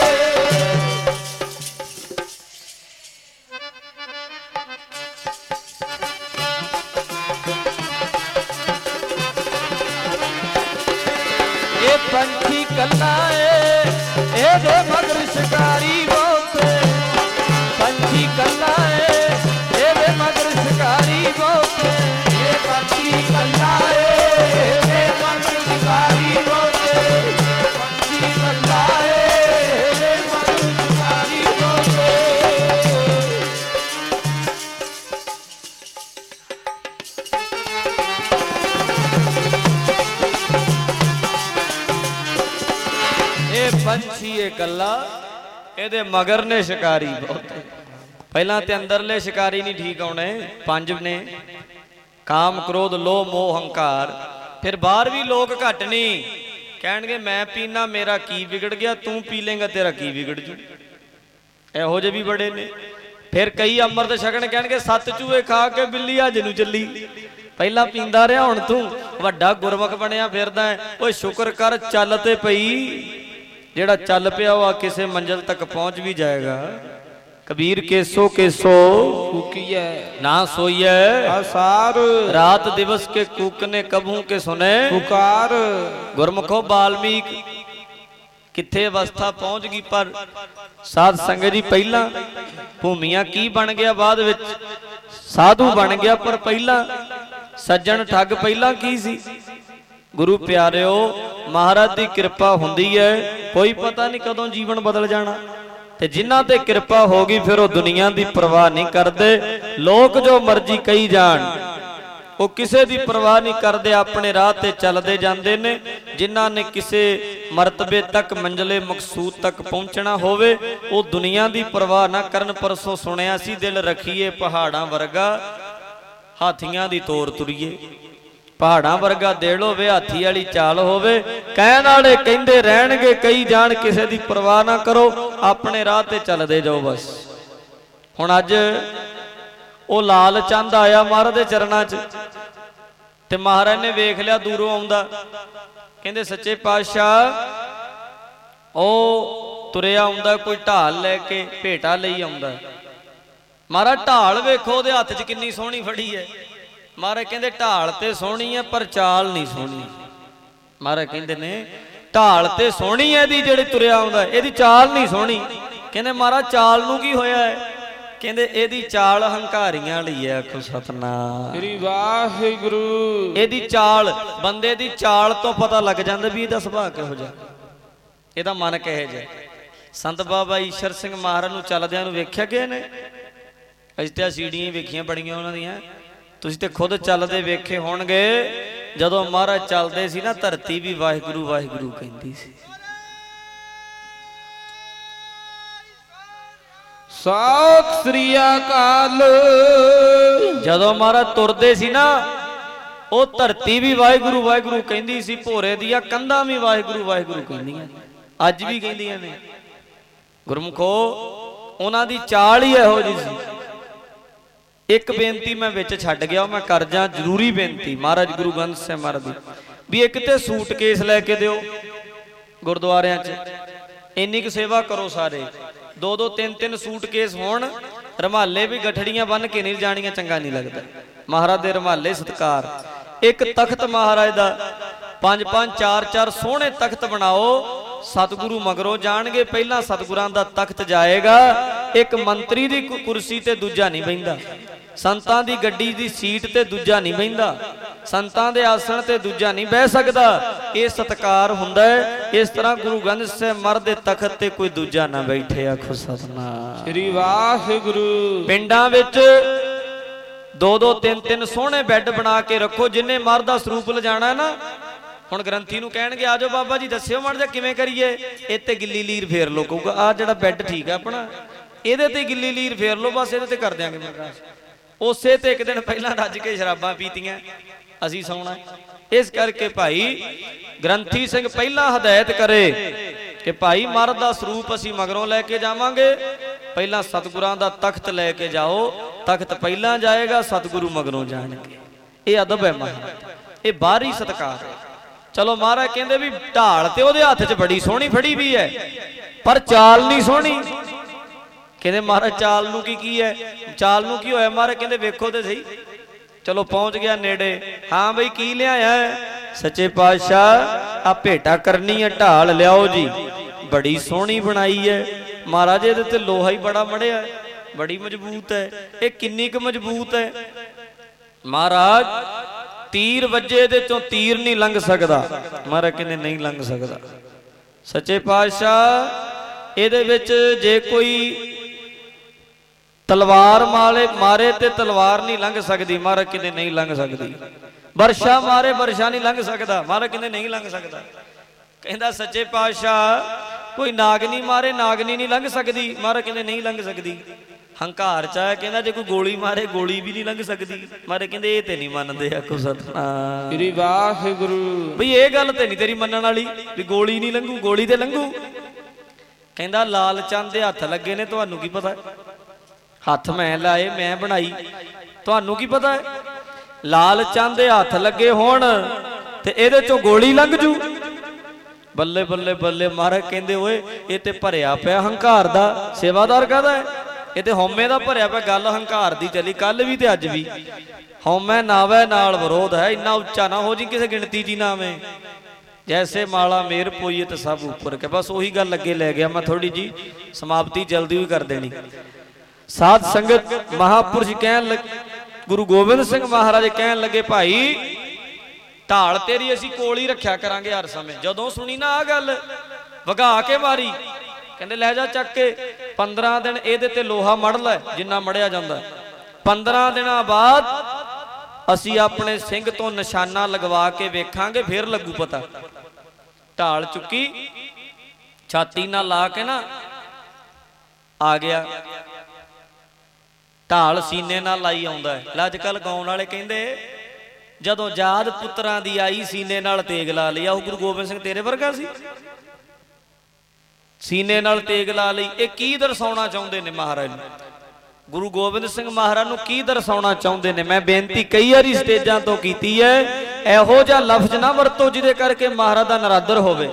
ਪੰਛੀ ਕੱਲਾ ਏ, ਇਹਦੇ ਮਗਰ ਸ਼ਿਕਾਰੀ ਬਹੁਤ। ਪੰਛੀ ਕੱਲਾ ਏ, ਇਹਦੇ ਮਗਰ ਸ਼ਿਕਾਰੀ ਬਹੁਤ। ਇਹ ਪੰਛੀ ਕੱਲਾ ਏ, ਇਹਦੇ ਮਗਰ ਸ਼ਿਕਾਰੀ ਬਹੁਤ। ਪੰਛੀ ਕੱਲਾ ਏ, ਇਹਦੇ ਮਗਰ ਸ਼ਿਕਾਰੀ ਬਹੁਤ। ਇਹ ਪੰਛੀ ਇਹ ਕੱਲਾ, ਇਹਦੇ ਮਗਰ ਨੇ ਸ਼ਿਕਾਰੀ ਬਹੁਤ। ਪਹਿਲਾਂ ਤੇ ਅੰਦਰਲੇ ਸ਼ਿਕਾਰੀ ਨਹੀਂ ਠੀਕ ਆਉਣੇ, ਪੰਜ ਨੇ, ਕਾਮ ਕ੍ਰੋਧ ਲੋਭ ਮੋਹ ਹੰਕਾਰ। ਫਿਰ ਬਾਹਰ ਵੀ ਲੋਕ ਘੱਟ ਨਹੀਂ, ਕਹਿਣਗੇ ਮੈਂ ਪੀਣਾ ਮੇਰਾ ਕੀ ਵਿਗੜ ਗਿਆ, ਤੂੰ ਪੀ ਲੇਗਾ ਤੇਰਾ ਕੀ ਵਿਗੜ ਜੂ। ਇਹੋ ਜਿਹੇ ਵੀ ਬੜੇ ਨੇ। ਫਿਰ ਕਈ ਅੰਮ੍ਰਿਤ ਛਕਣ ਕਹਿਣਗੇ ਸੱਤ ਚੂਹੇ ਖਾ ਕੇ ਬਿੱਲੀ ਅੱਜ ਨੂੰ ਚੱਲੀ। ਪਹਿਲਾਂ ਪੀਂਦਾ ਰਿਹਾ, ਹੁਣ ਤੂੰ ਵੱਡਾ ਗੁਰਮੁਖ ਬਣਿਆ ਫਿਰਦਾ। ਓਏ ਸ਼ੁਕਰ ਕਰ ਚੱਲ ਤੇ ਪਈ, ਜਿਹੜਾ ਚੱਲ ਪਿਆ ਉਹ ਕਿਸੇ ਮੰਜ਼ਿਲ ਤੱਕ ਪਹੁੰਚ ਵੀ ਜਾਏਗਾ। ਕਬੀਰ ਕੇਸੋ ਕੇਸੋ ਕੂਕੀਐ ਨਾ ਸੋਈਐ ਆਸਾਰ ਰਾਤ ਦਿਵਸ ਕੇ ਕੂਕਨੇ ਕਬਹੂ ਕੇ ਸੁਨੇ ਪੁਕਾਰ। ਗੁਰਮੁਖੋ ਬਾਲਮੀਕ ਕਿੱਥੇ ਅਵਸਥਾ ਪਹੁੰਚ ਗਈ, ਪਰ ਸਾਧ ਸੰਗਤ ਜੀ ਪਹਿਲਾਂ ਭੂਮੀਆਂ ਕੀ ਬਣ ਗਿਆ, ਬਾਅਦ ਵਿੱਚ ਸਾਧੂ ਬਣ ਗਿਆ, ਪਰ ਪਹਿਲਾਂ ਸੱਜਣ ਠੱਗ ਪਹਿਲਾਂ ਕੀ ਸੀ। ਗੁਰੂ ਪਿਆਰਿਓ ਮਹਾਰਾਜ ਦੀ ਕਿਰਪਾ ਹੁੰਦੀ ਹੈ, ਕੋਈ ਪਤਾ ਨਹੀਂ ਕਦੋਂ ਜੀਵਨ ਬਦਲ ਜਾਣਾ, ਤੇ ਜਿਨ੍ਹਾਂ ਤੇ ਕਿਰਪਾ ਹੋ ਗਈ ਫਿਰ ਉਹ ਦੁਨੀਆ ਦੀ ਪਰਵਾਹ ਨਹੀਂ ਕਰਦੇ। ਲੋਕ ਜੋ ਮਰਜ਼ੀ ਕਹੀ ਜਾਣ, ਉਹ ਕਿਸੇ ਦੀ ਪਰਵਾਹ ਨਹੀਂ ਕਰਦੇ, ਆਪਣੇ ਰਾਹ ਤੇ ਚੱਲਦੇ ਜਾਂਦੇ ਨੇ। ਜਿਨ੍ਹਾਂ ਨੇ ਕਿਸੇ ਮਰਤਬੇ ਤੱਕ ਮੰਜ਼ਲੇ ਮਕਸੂਦ ਤੱਕ ਪਹੁੰਚਣਾ ਹੋਵੇ ਉਹ ਦੁਨੀਆ ਦੀ ਪਰਵਾਹ ਨਾ ਕਰਨ। ਪਰਸੋਂ ਸੁਣਿਆ ਸੀ, ਦਿਲ ਰੱਖੀਏ ਪਹਾੜਾਂ ਵਰਗਾ ਹਾਥੀਆਂ ਦੀ ਤੋਰ ਤੁਰੀਏ। ਪਹਾੜਾਂ ਵਰਗਾ ਦਿਲ ਹੋਵੇ, ਹਾਥੀ ਵਾਲੀ ਚਾਲ ਹੋਵੇ। ਕਹਿਣ ਵਾਲੇ ਕਹਿੰਦੇ ਰਹਿਣਗੇ, ਕਈ ਜਾਣ, ਕਿਸੇ ਦੀ ਪਰਵਾਹ ਨਾ ਕਰੋ, ਆਪਣੇ ਰਾਹ ਤੇ ਚੱਲਦੇ ਜਾਓ ਬਸ। ਹੁਣ ਅੱਜ ਉਹ ਲਾਲ ਚੰਦ ਆਇਆ ਮਹਾਰਾਜ ਦੇ ਚਰਨਾਂ 'ਚ, ਤੇ ਮਹਾਰਾਜ ਨੇ ਵੇਖ ਲਿਆ ਦੂਰੋਂ ਆਉਂਦਾ, ਕਹਿੰਦੇ ਸੱਚੇ ਪਾਤਸ਼ਾਹ ਉਹ ਤੁਰਿਆ ਆਉਂਦਾ, ਕੋਈ ਢਾਲ ਲੈ ਕੇ ਭੇਟਾ ਲਈ ਆਉਂਦਾ। ਮਹਾਰਾਜ ਢਾਲ ਵੇਖੋ ਉਹਦੇ ਹੱਥ 'ਚ ਕਿੰਨੀ ਸੋਹਣੀ ਫੜੀ ਹੈ। ਮਹਾਰਾਜ ਕਹਿੰਦੇ ਢਾਲ ਤੇ ਸੋਹਣੀ ਹੈ ਪਰ ਚਾਲ ਨਹੀਂ ਸੋਹਣੀ। ਮਹਾਰਾਜ ਕਹਿੰਦੇ ਨੇ ਢਾਲ ਤੇ ਸੋਹਣੀ ਹੈ ਇਹਦੀ, ਜਿਹੜੀ ਤੁਰਿਆ ਆਉਂਦਾ, ਇਹਦੀ ਚਾਲ ਨਹੀਂ ਸੋਹਣੀ। ਕਹਿੰਦੇ ਮਹਾਰਾਜ ਚਾਲ ਨੂੰ ਕੀ ਹੋਇਆ ਹੈ? ਕਹਿੰਦੇ ਇਹਦੀ ਚਾਲ ਹੰਕਾਰੀਆਂ ਵਾਲੀ ਹੈ। ਆਖੋ ਸਤਨਾਮ ਸ੍ਰੀ ਵਾਹਿਗੁਰੂ। ਇਹਦੀ ਚਾਲ, ਬੰਦੇ ਦੀ ਚਾਲ ਤੋਂ ਪਤਾ ਲੱਗ ਜਾਂਦਾ ਵੀ ਇਹਦਾ ਸੁਭਾਅ ਕਿਹੋ ਜਿਹਾ, ਇਹਦਾ ਮਨ ਕਿਹੋ ਜਿਹਾ। ਸੰਤ ਬਾਬਾ ਈਸ਼ਰ ਸਿੰਘ ਮਹਾਰਾਜ ਨੂੰ ਚੱਲਦਿਆਂ ਨੂੰ ਵੇਖਿਆ ਗਿਆ ਨੇ, ਅਸੀਂ ਤਾਂ ਸੀੜੀਆਂ ਵੇਖੀਆਂ ਬੜੀਆਂ ਉਹਨਾਂ ਦੀਆਂ, ਤੁਸੀਂ ਤੇ ਖੁਦ ਚੱਲਦੇ ਵੇਖੇ ਹੋਣਗੇ। ਜਦੋਂ ਮਹਾਰਾਜ ਚੱਲਦੇ ਸੀ ਨਾ, ਧਰਤੀ ਵੀ ਵਾਹਿਗੁਰੂ ਵਾਹਿਗੁਰੂ ਕਹਿੰਦੀ ਸੀ। ਸਤਿ ਸ੍ਰੀ ਅਕਾਲ। ਜਦੋਂ ਮਹਾਰਾਜ ਤੁਰਦੇ ਸੀ ਨਾ, ਉਹ ਧਰਤੀ ਵੀ ਵਾਹਿਗੁਰੂ ਵਾਹਿਗੁਰੂ ਕਹਿੰਦੀ ਸੀ, ਭੋਰੇ ਦੀਆਂ ਕੰਧਾਂ ਵੀ ਵਾਹਿਗੁਰੂ ਵਾਹਿਗੁਰੂ ਕਹਿੰਦੀਆਂ, ਅੱਜ ਵੀ ਕਹਿੰਦੀਆਂ ਨੇ। ਗੁਰਮੁਖੋ ਉਹਨਾਂ ਦੀ ਚਾਲ ਹੀ ਇਹੋ ਜਿਹੀ ਸੀ। ਇੱਕ ਬੇਨਤੀ ਮੈਂ ਵਿੱਚ ਛੱਡ ਗਿਆ, ਉਹ ਮੈਂ ਕਰ ਜਾ, ਜ਼ਰੂਰੀ ਬੇਨਤੀ ਮਹਾਰਾਜ ਗੁਰੂ ਗ੍ਰੰਥ ਸਾਹਿਬ ਮਹਾਰਾਜ ਦੀ, ਵੀ ਇੱਕ ਤੇ ਸੂਟਕੇਸ ਲੈ ਕੇ ਦਿਓ ਗੁਰਦੁਆਰਿਆਂ 'ਚ, ਇੰਨੀ ਕੁ ਸੇਵਾ ਕਰੋ ਸਾਰੇ। ਦੋ ਦੋ ਤਿੰਨ ਤਿੰਨ ਸੂਟਕੇਸ ਹੋਣ, ਰੁਮਾਲੇ ਵੀ ਗਠੜੀਆਂ ਬੰਨ ਕੇ ਨਹੀਂ ਜਾਣੀਆਂ, ਚੰਗਾ ਨਹੀਂ ਲੱਗਦਾ। ਮਹਾਰਾਜ ਦੇ ਰੁਮਾਲੇ ਸਤਿਕਾਰ। ਇੱਕ ਤਖਤ ਮਹਾਰਾਜ ਦਾ, ਪੰਜ ਪੰਜ ਚਾਰ ਚਾਰ ਸੋਹਣੇ ਤਖਤ ਬਣਾਓ। ਸਤਿਗੁਰੂ ਮਗਰੋਂ ਜਾਣਗੇ, ਪਹਿਲਾਂ ਸਤਿਗੁਰਾਂ ਦਾ ਤਖਤ ਜਾਏਗਾ। ਇੱਕ ਮੰਤਰੀ ਦੀ ਕੁਰਸੀ ਤੇ ਦੂਜਾ ਨਹੀਂ ਬਹਿੰਦਾ, ਸੰਤਾਂ ਦੀ ਗੱਡੀ ਦੀ ਸੀਟ ਤੇ ਦੂਜਾ ਨਹੀਂ ਬਹਿੰਦਾ, ਸੰਤਾਂ ਦੇ ਆਸਣ ਤੇ ਦੂਜਾ ਨਹੀਂ ਬਹਿ ਸਕਦਾ। ਇਹ ਸਤਿਕਾਰ ਹੁੰਦਾ ਹੈ। ਇਸ ਤਰ੍ਹਾਂ ਗੁਰੂ ਗ੍ਰੰਥ ਸਾਹਿਬ ਮਹਾਰਾਜ ਦੇ ਤਖਤ ਤੇ ਕੋਈ ਦੂਜਾ ਨਾ ਬੈਠੇ। ਆਖੋ ਸਤਿਨਾਮ ਸ੍ਰੀ ਵਾਹਿਗੁਰੂ। ਪਿੰਡਾਂ ਵਿੱਚ ਦੋ ਦੋ ਤਿੰਨ ਤਿੰਨ ਸੋਹਣੇ ਬੈੱਡ ਬਣਾ ਕੇ ਰੱਖੋ। ਜਿੰਨੇ ਮਹਾਰਾਜ ਦਾ ਸਰੂਪ ਲਿਜਾਣਾ ਨਾ, ਹੁਣ ਗ੍ਰੰਥੀ ਨੂੰ ਕਹਿਣਗੇ ਆਜੋ ਬਾਬਾ ਜੀ ਦੱਸਿਓ ਮੜ ਜਾ ਕਿਵੇਂ ਕਰੀਏ, ਇਹ ਤੇ ਗਿੱਲੀ ਲੀਰ ਫੇਰ ਲੋ। ਕਹੂਗਾ ਆਹ ਜਿਹੜਾ ਬੈੱਡ ਠੀਕ ਹੈ ਆਪਣਾ, ਇਹਦੇ ਤੇ ਗਿੱਲੀ ਲੀਰ ਫੇਰ ਲੋ, ਬਸ ਇਹਦੇ ਤੇ ਕਰ ਦਿਆਂਗੇ। ਮੈਂ ਕਿਹਾ ਉਸੇ ਤੇ ਇੱਕ ਦਿਨ ਪਹਿਲਾਂ ਰੱਜ ਕੇ ਸ਼ਰਾਬਾਂ ਪੀਤੀਆਂ, ਅਸੀਂ ਸੌਣਾ। ਇਸ ਕਰਕੇ ਭਾਈ ਗ੍ਰੰਥੀ ਸਿੰਘ ਪਹਿਲਾਂ ਹਦਾਇਤ ਕਰੇ ਕਿ ਭਾਈ ਮਹਾਰਾਜ ਦਾ ਸਰੂਪ ਅਸੀਂ ਮਗਰੋਂ ਲੈ ਕੇ ਜਾਵਾਂਗੇ, ਪਹਿਲਾਂ ਸਤਿਗੁਰਾਂ ਦਾ ਤਖਤ ਲੈ ਕੇ ਜਾਓ। ਤਖਤ ਪਹਿਲਾਂ ਜਾਏਗਾ, ਸਤਿਗੁਰੂ ਮਗਰੋਂ ਜਾਣਗੇ। ਇਹ ਅਦਬ ਹੈ ਮਹਾਰਾਜ, ਇਹ ਬਾਹਰੀ ਸਤਿਕਾਰ ਹੈ। ਚਲੋ ਮਹਾਰਾਜ ਕਹਿੰਦੇ ਵੀ ਢਾਲ ਤੇ ਉਹਦੇ ਹੱਥ 'ਚ ਬੜੀ ਸੋਹਣੀ ਫੜੀ ਵੀ ਹੈ, ਪਰ ਚਾਲ ਨਹੀਂ ਸੋਹਣੀ। ਕਹਿੰਦੇ ਮਹਾਰਾਜ ਚਾਲ ਨੂੰ ਕੀ ਕੀ ਹੈ? ਚਾਲ ਨੂੰ ਕੀ ਹੋਇਆ? ਮਹਾਰਾਜ ਕਹਿੰਦੇ ਵੇਖੋ ਤੇ ਸਹੀ। ਚਲੋ ਪਹੁੰਚ ਗਿਆ ਨੇੜੇ। ਹਾਂ ਬਈ ਕੀ ਲਿਆਇਆ ਹੈ? ਸੱਚੇ ਪਾਤਸ਼ਾਹ ਆ ਭੇਟਾ ਕਰਨੀ ਹੈ, ਢਾਲ ਲਿਆਓ ਜੀ। ਬੜੀ ਸੋਹਣੀ ਬਣਾਈ ਹੈ ਮਹਾਰਾਜ, ਇਹਦੇ ਤੇ ਲੋਹਾ ਹੀ ਬੜਾ ਮੜਿਆ, ਬੜੀ ਮਜ਼ਬੂਤ ਹੈ। ਇਹ ਕਿੰਨੀ ਕੁ ਮਜ਼ਬੂਤ ਹੈ ਮਹਾਰਾਜ? ਤੀਰ ਵੱਜੇ ਦੇ ਚੋਂ ਤੀਰ ਨਹੀਂ ਲੰਘ ਸਕਦਾ। ਮਹਾਰਾਜ ਕਹਿੰਦੇ ਨਹੀਂ ਲੰਘ ਸਕਦਾ। ਸੱਚੇ ਪਾਤਸ਼ਾਹ ਇਹਦੇ ਵਿੱਚ ਜੇ ਕੋਈ ਤਲਵਾਰ ਮਾਰੇ ਮਾਰੇ ਤੇ ਤਲਵਾਰ ਨਹੀਂ ਲੰਘ ਸਕਦੀ। ਮਹਾਰਾਜ ਕਹਿੰਦੇ ਨਹੀਂ ਲੰਘ ਸਕਦੀ। ਵਰਸ਼ਾ ਮਾਰੇ ਵਰਸ਼ਾ ਨਹੀਂ ਲੰਘ ਸਕਦਾ। ਮਹਾਰਾਜ ਕਹਿੰਦੇ ਨਹੀਂ ਲੰਘ ਸਕਦਾ। ਕਹਿੰਦਾ ਸੱਚੇ ਪਾਤਸ਼ਾਹ ਕੋਈ ਨਾਗਨੀ ਮਾਰੇ ਨਾਗਨੀ ਨਹੀਂ ਲੰਘ ਸਕਦੀ। ਮਹਾਰਾਜ ਕਹਿੰਦੇ ਨਹੀਂ ਲੰਘ ਸਕਦੀ। ਹੰਕਾਰ ਚ ਆਇਆ, ਕਹਿੰਦਾ ਜੇ ਕੋਈ ਗੋਲੀ ਮਾਰੇ ਗੋਲੀ ਵੀ ਨਹੀਂ ਲੰਘ ਸਕਦੀ। ਮਹਾਰਾਜ ਕਹਿੰਦੇ ਇਹ ਤੇ ਨਹੀਂ ਮੰਨਦੇ। ਆਖੋ ਸਤਿਨਾਮ ਸ੍ਰੀ ਵਾਹਿਗੁਰੂ। ਬਈ ਇਹ ਗੱਲ ਤੇ ਨਹੀਂ ਤੇਰੀ ਮੰਨਣ ਵਾਲੀ ਵੀ ਗੋਲੀ ਨਹੀਂ ਲੰਘੂ, ਗੋਲੀ ਤੇ ਲੰਘੂ। ਕਹਿੰਦਾ ਲਾਲ ਚੰਦ ਦੇ ਹੱਥ ਲੱਗੇ ਨੇ, ਤੁਹਾਨੂੰ ਕੀ ਪਤਾ? ਹੱਥ ਮੈਂ ਲਾਏ, ਮੈਂ ਬਣਾਈ, ਤੁਹਾਨੂੰ ਕੀ ਪਤਾ ਹੈ? ਲਾਲ ਚੰਦ ਦੇ ਹੱਥ ਲੱਗੇ ਹੋਣ ਤੇ ਇਹਦੇ ਚੋਂ ਗੋਲੀ ਲੰਘ ਜੂ। ਬੱਲੇ ਬੱਲੇ ਬੱਲੇ। ਮਹਾਰਾਜ ਕਹਿੰਦੇ ਓਏ ਇਹ ਤੇ ਭਰਿਆ ਪਿਆ ਹੰਕਾਰ ਦਾ। ਸੇਵਾਦਾਰ ਕਾਹਦਾ ਹੈ? ਇਹ ਤੇ ਹਉਮੈ ਦਾ ਭਰਿਆ ਪਿਆ, ਗੱਲ ਹੰਕਾਰ ਦੀ ਚੱਲੀ ਕੱਲ ਵੀ ਤੇ ਅੱਜ ਵੀ। ਹਉਮੈ ਨਾਵੈ ਨਾਲ ਵਿਰੋਧ ਹੈ, ਇੰਨਾ ਉੱਚਾ ਨਾ ਹੋ ਜੀ ਕਿਸੇ ਗਿਣਤੀ ਜੀ ਨਾਵੇਂ। ਜੈਸੇ ਮਾਲਾ ਮੇਰ ਪੋਈਏ ਤੇ ਸਭ ਉੱਪਰ ਕੇ, ਬਸ ਉਹੀ ਗੱਲ ਅੱਗੇ ਲੈ ਗਿਆ ਮੈਂ, ਥੋੜੀ ਜੀ ਸਮਾਪਤੀ ਜਲਦੀ ਵੀ ਕਰ ਦੇਣੀ। ਸਾਧ ਸੰਗਤ ਮਹਾਪੁਰਸ਼ ਕਹਿਣ ਲੱਗ, ਗੁਰੂ ਗੋਬਿੰਦ ਸਿੰਘ ਮਹਾਰਾਜ ਕਹਿਣ ਲੱਗੇ, ਭਾਈ ਢਾਲ ਤੇਰੀ ਅਸੀਂ ਕੋਲ ਹੀ ਰੱਖਿਆ ਕਰਾਂਗੇ ਹਰ ਸਮੇਂ। ਜਦੋਂ ਸੁਣੀ ਨਾ ਆ ਗੱਲ, ਵਗਾ ਕੇ ਮਾਰੀ, ਕਹਿੰਦੇ ਲੈ ਜਾ ਚੱਕ ਕੇ ਪੰਦਰਾਂ ਦਿਨ ਇਹਦੇ ਤੇ ਲੋਹਾ ਮੜ ਲੈ ਜਿੰਨਾ ਮੜਿਆ ਜਾਂਦਾ। ਪੰਦਰਾਂ ਦਿਨਾਂ ਬਾਅਦ ਅਸੀਂ ਆਪਣੇ ਸਿੰਘ ਤੋਂ ਨਿਸ਼ਾਨਾ ਲਗਵਾ ਕੇ ਵੇਖਾਂਗੇ, ਫੇਰ ਲੱਗੂ ਪਤਾ। ਢਾਲ ਚੁੱਕੀ, ਛਾਤੀ ਨਾਲ ਲਾ ਕੇ ਨਾ ਆ ਗਿਆ। ਢਾਲ ਸੀਨੇ ਨਾਲ ਲਾਈ ਆਉਂਦਾ ਹੈ। ਅੱਜ ਕੱਲ ਗਾਉਣ ਵਾਲੇ ਕਹਿੰਦੇ ਜਦੋਂ ਯਾਦ ਪੁੱਤਰਾਂ ਦੀ ਆਈ ਸੀਨੇ ਨਾਲ ਤੇਗ ਲਾ ਲਈ। ਉਹ ਗੁਰੂ ਗੋਬਿੰਦ ਸਿੰਘ ਤੇਰੇ ਵਰਗਾ ਸੀ, ਸੀਨੇ ਨਾਲ ਤੇਗ ਲਾ ਲਈ। ਇਹ ਕੀ ਦਰਸਾਉਣਾ ਚਾਹੁੰਦੇ ਨੇ ਮਹਾਰਾਜ ਨੂੰ? ਗੁਰੂ ਗੋਬਿੰਦ ਸਿੰਘ ਮਹਾਰਾਜ ਨੂੰ ਕੀ ਦਰਸਾਉਣਾ ਚਾਹੁੰਦੇ ਨੇ? ਮੈਂ ਬੇਨਤੀ ਕਈ ਵਾਰੀ ਸਟੇਜਾਂ ਤੋਂ ਕੀਤੀ ਹੈ, ਇਹੋ ਜਿਹਾ ਲਫ਼ਜ਼ ਨਾ ਵਰਤੋ ਜਿਹਦੇ ਕਰਕੇ ਮਹਾਰਾਜ ਦਾ ਨਰਾਦਰ ਹੋਵੇ।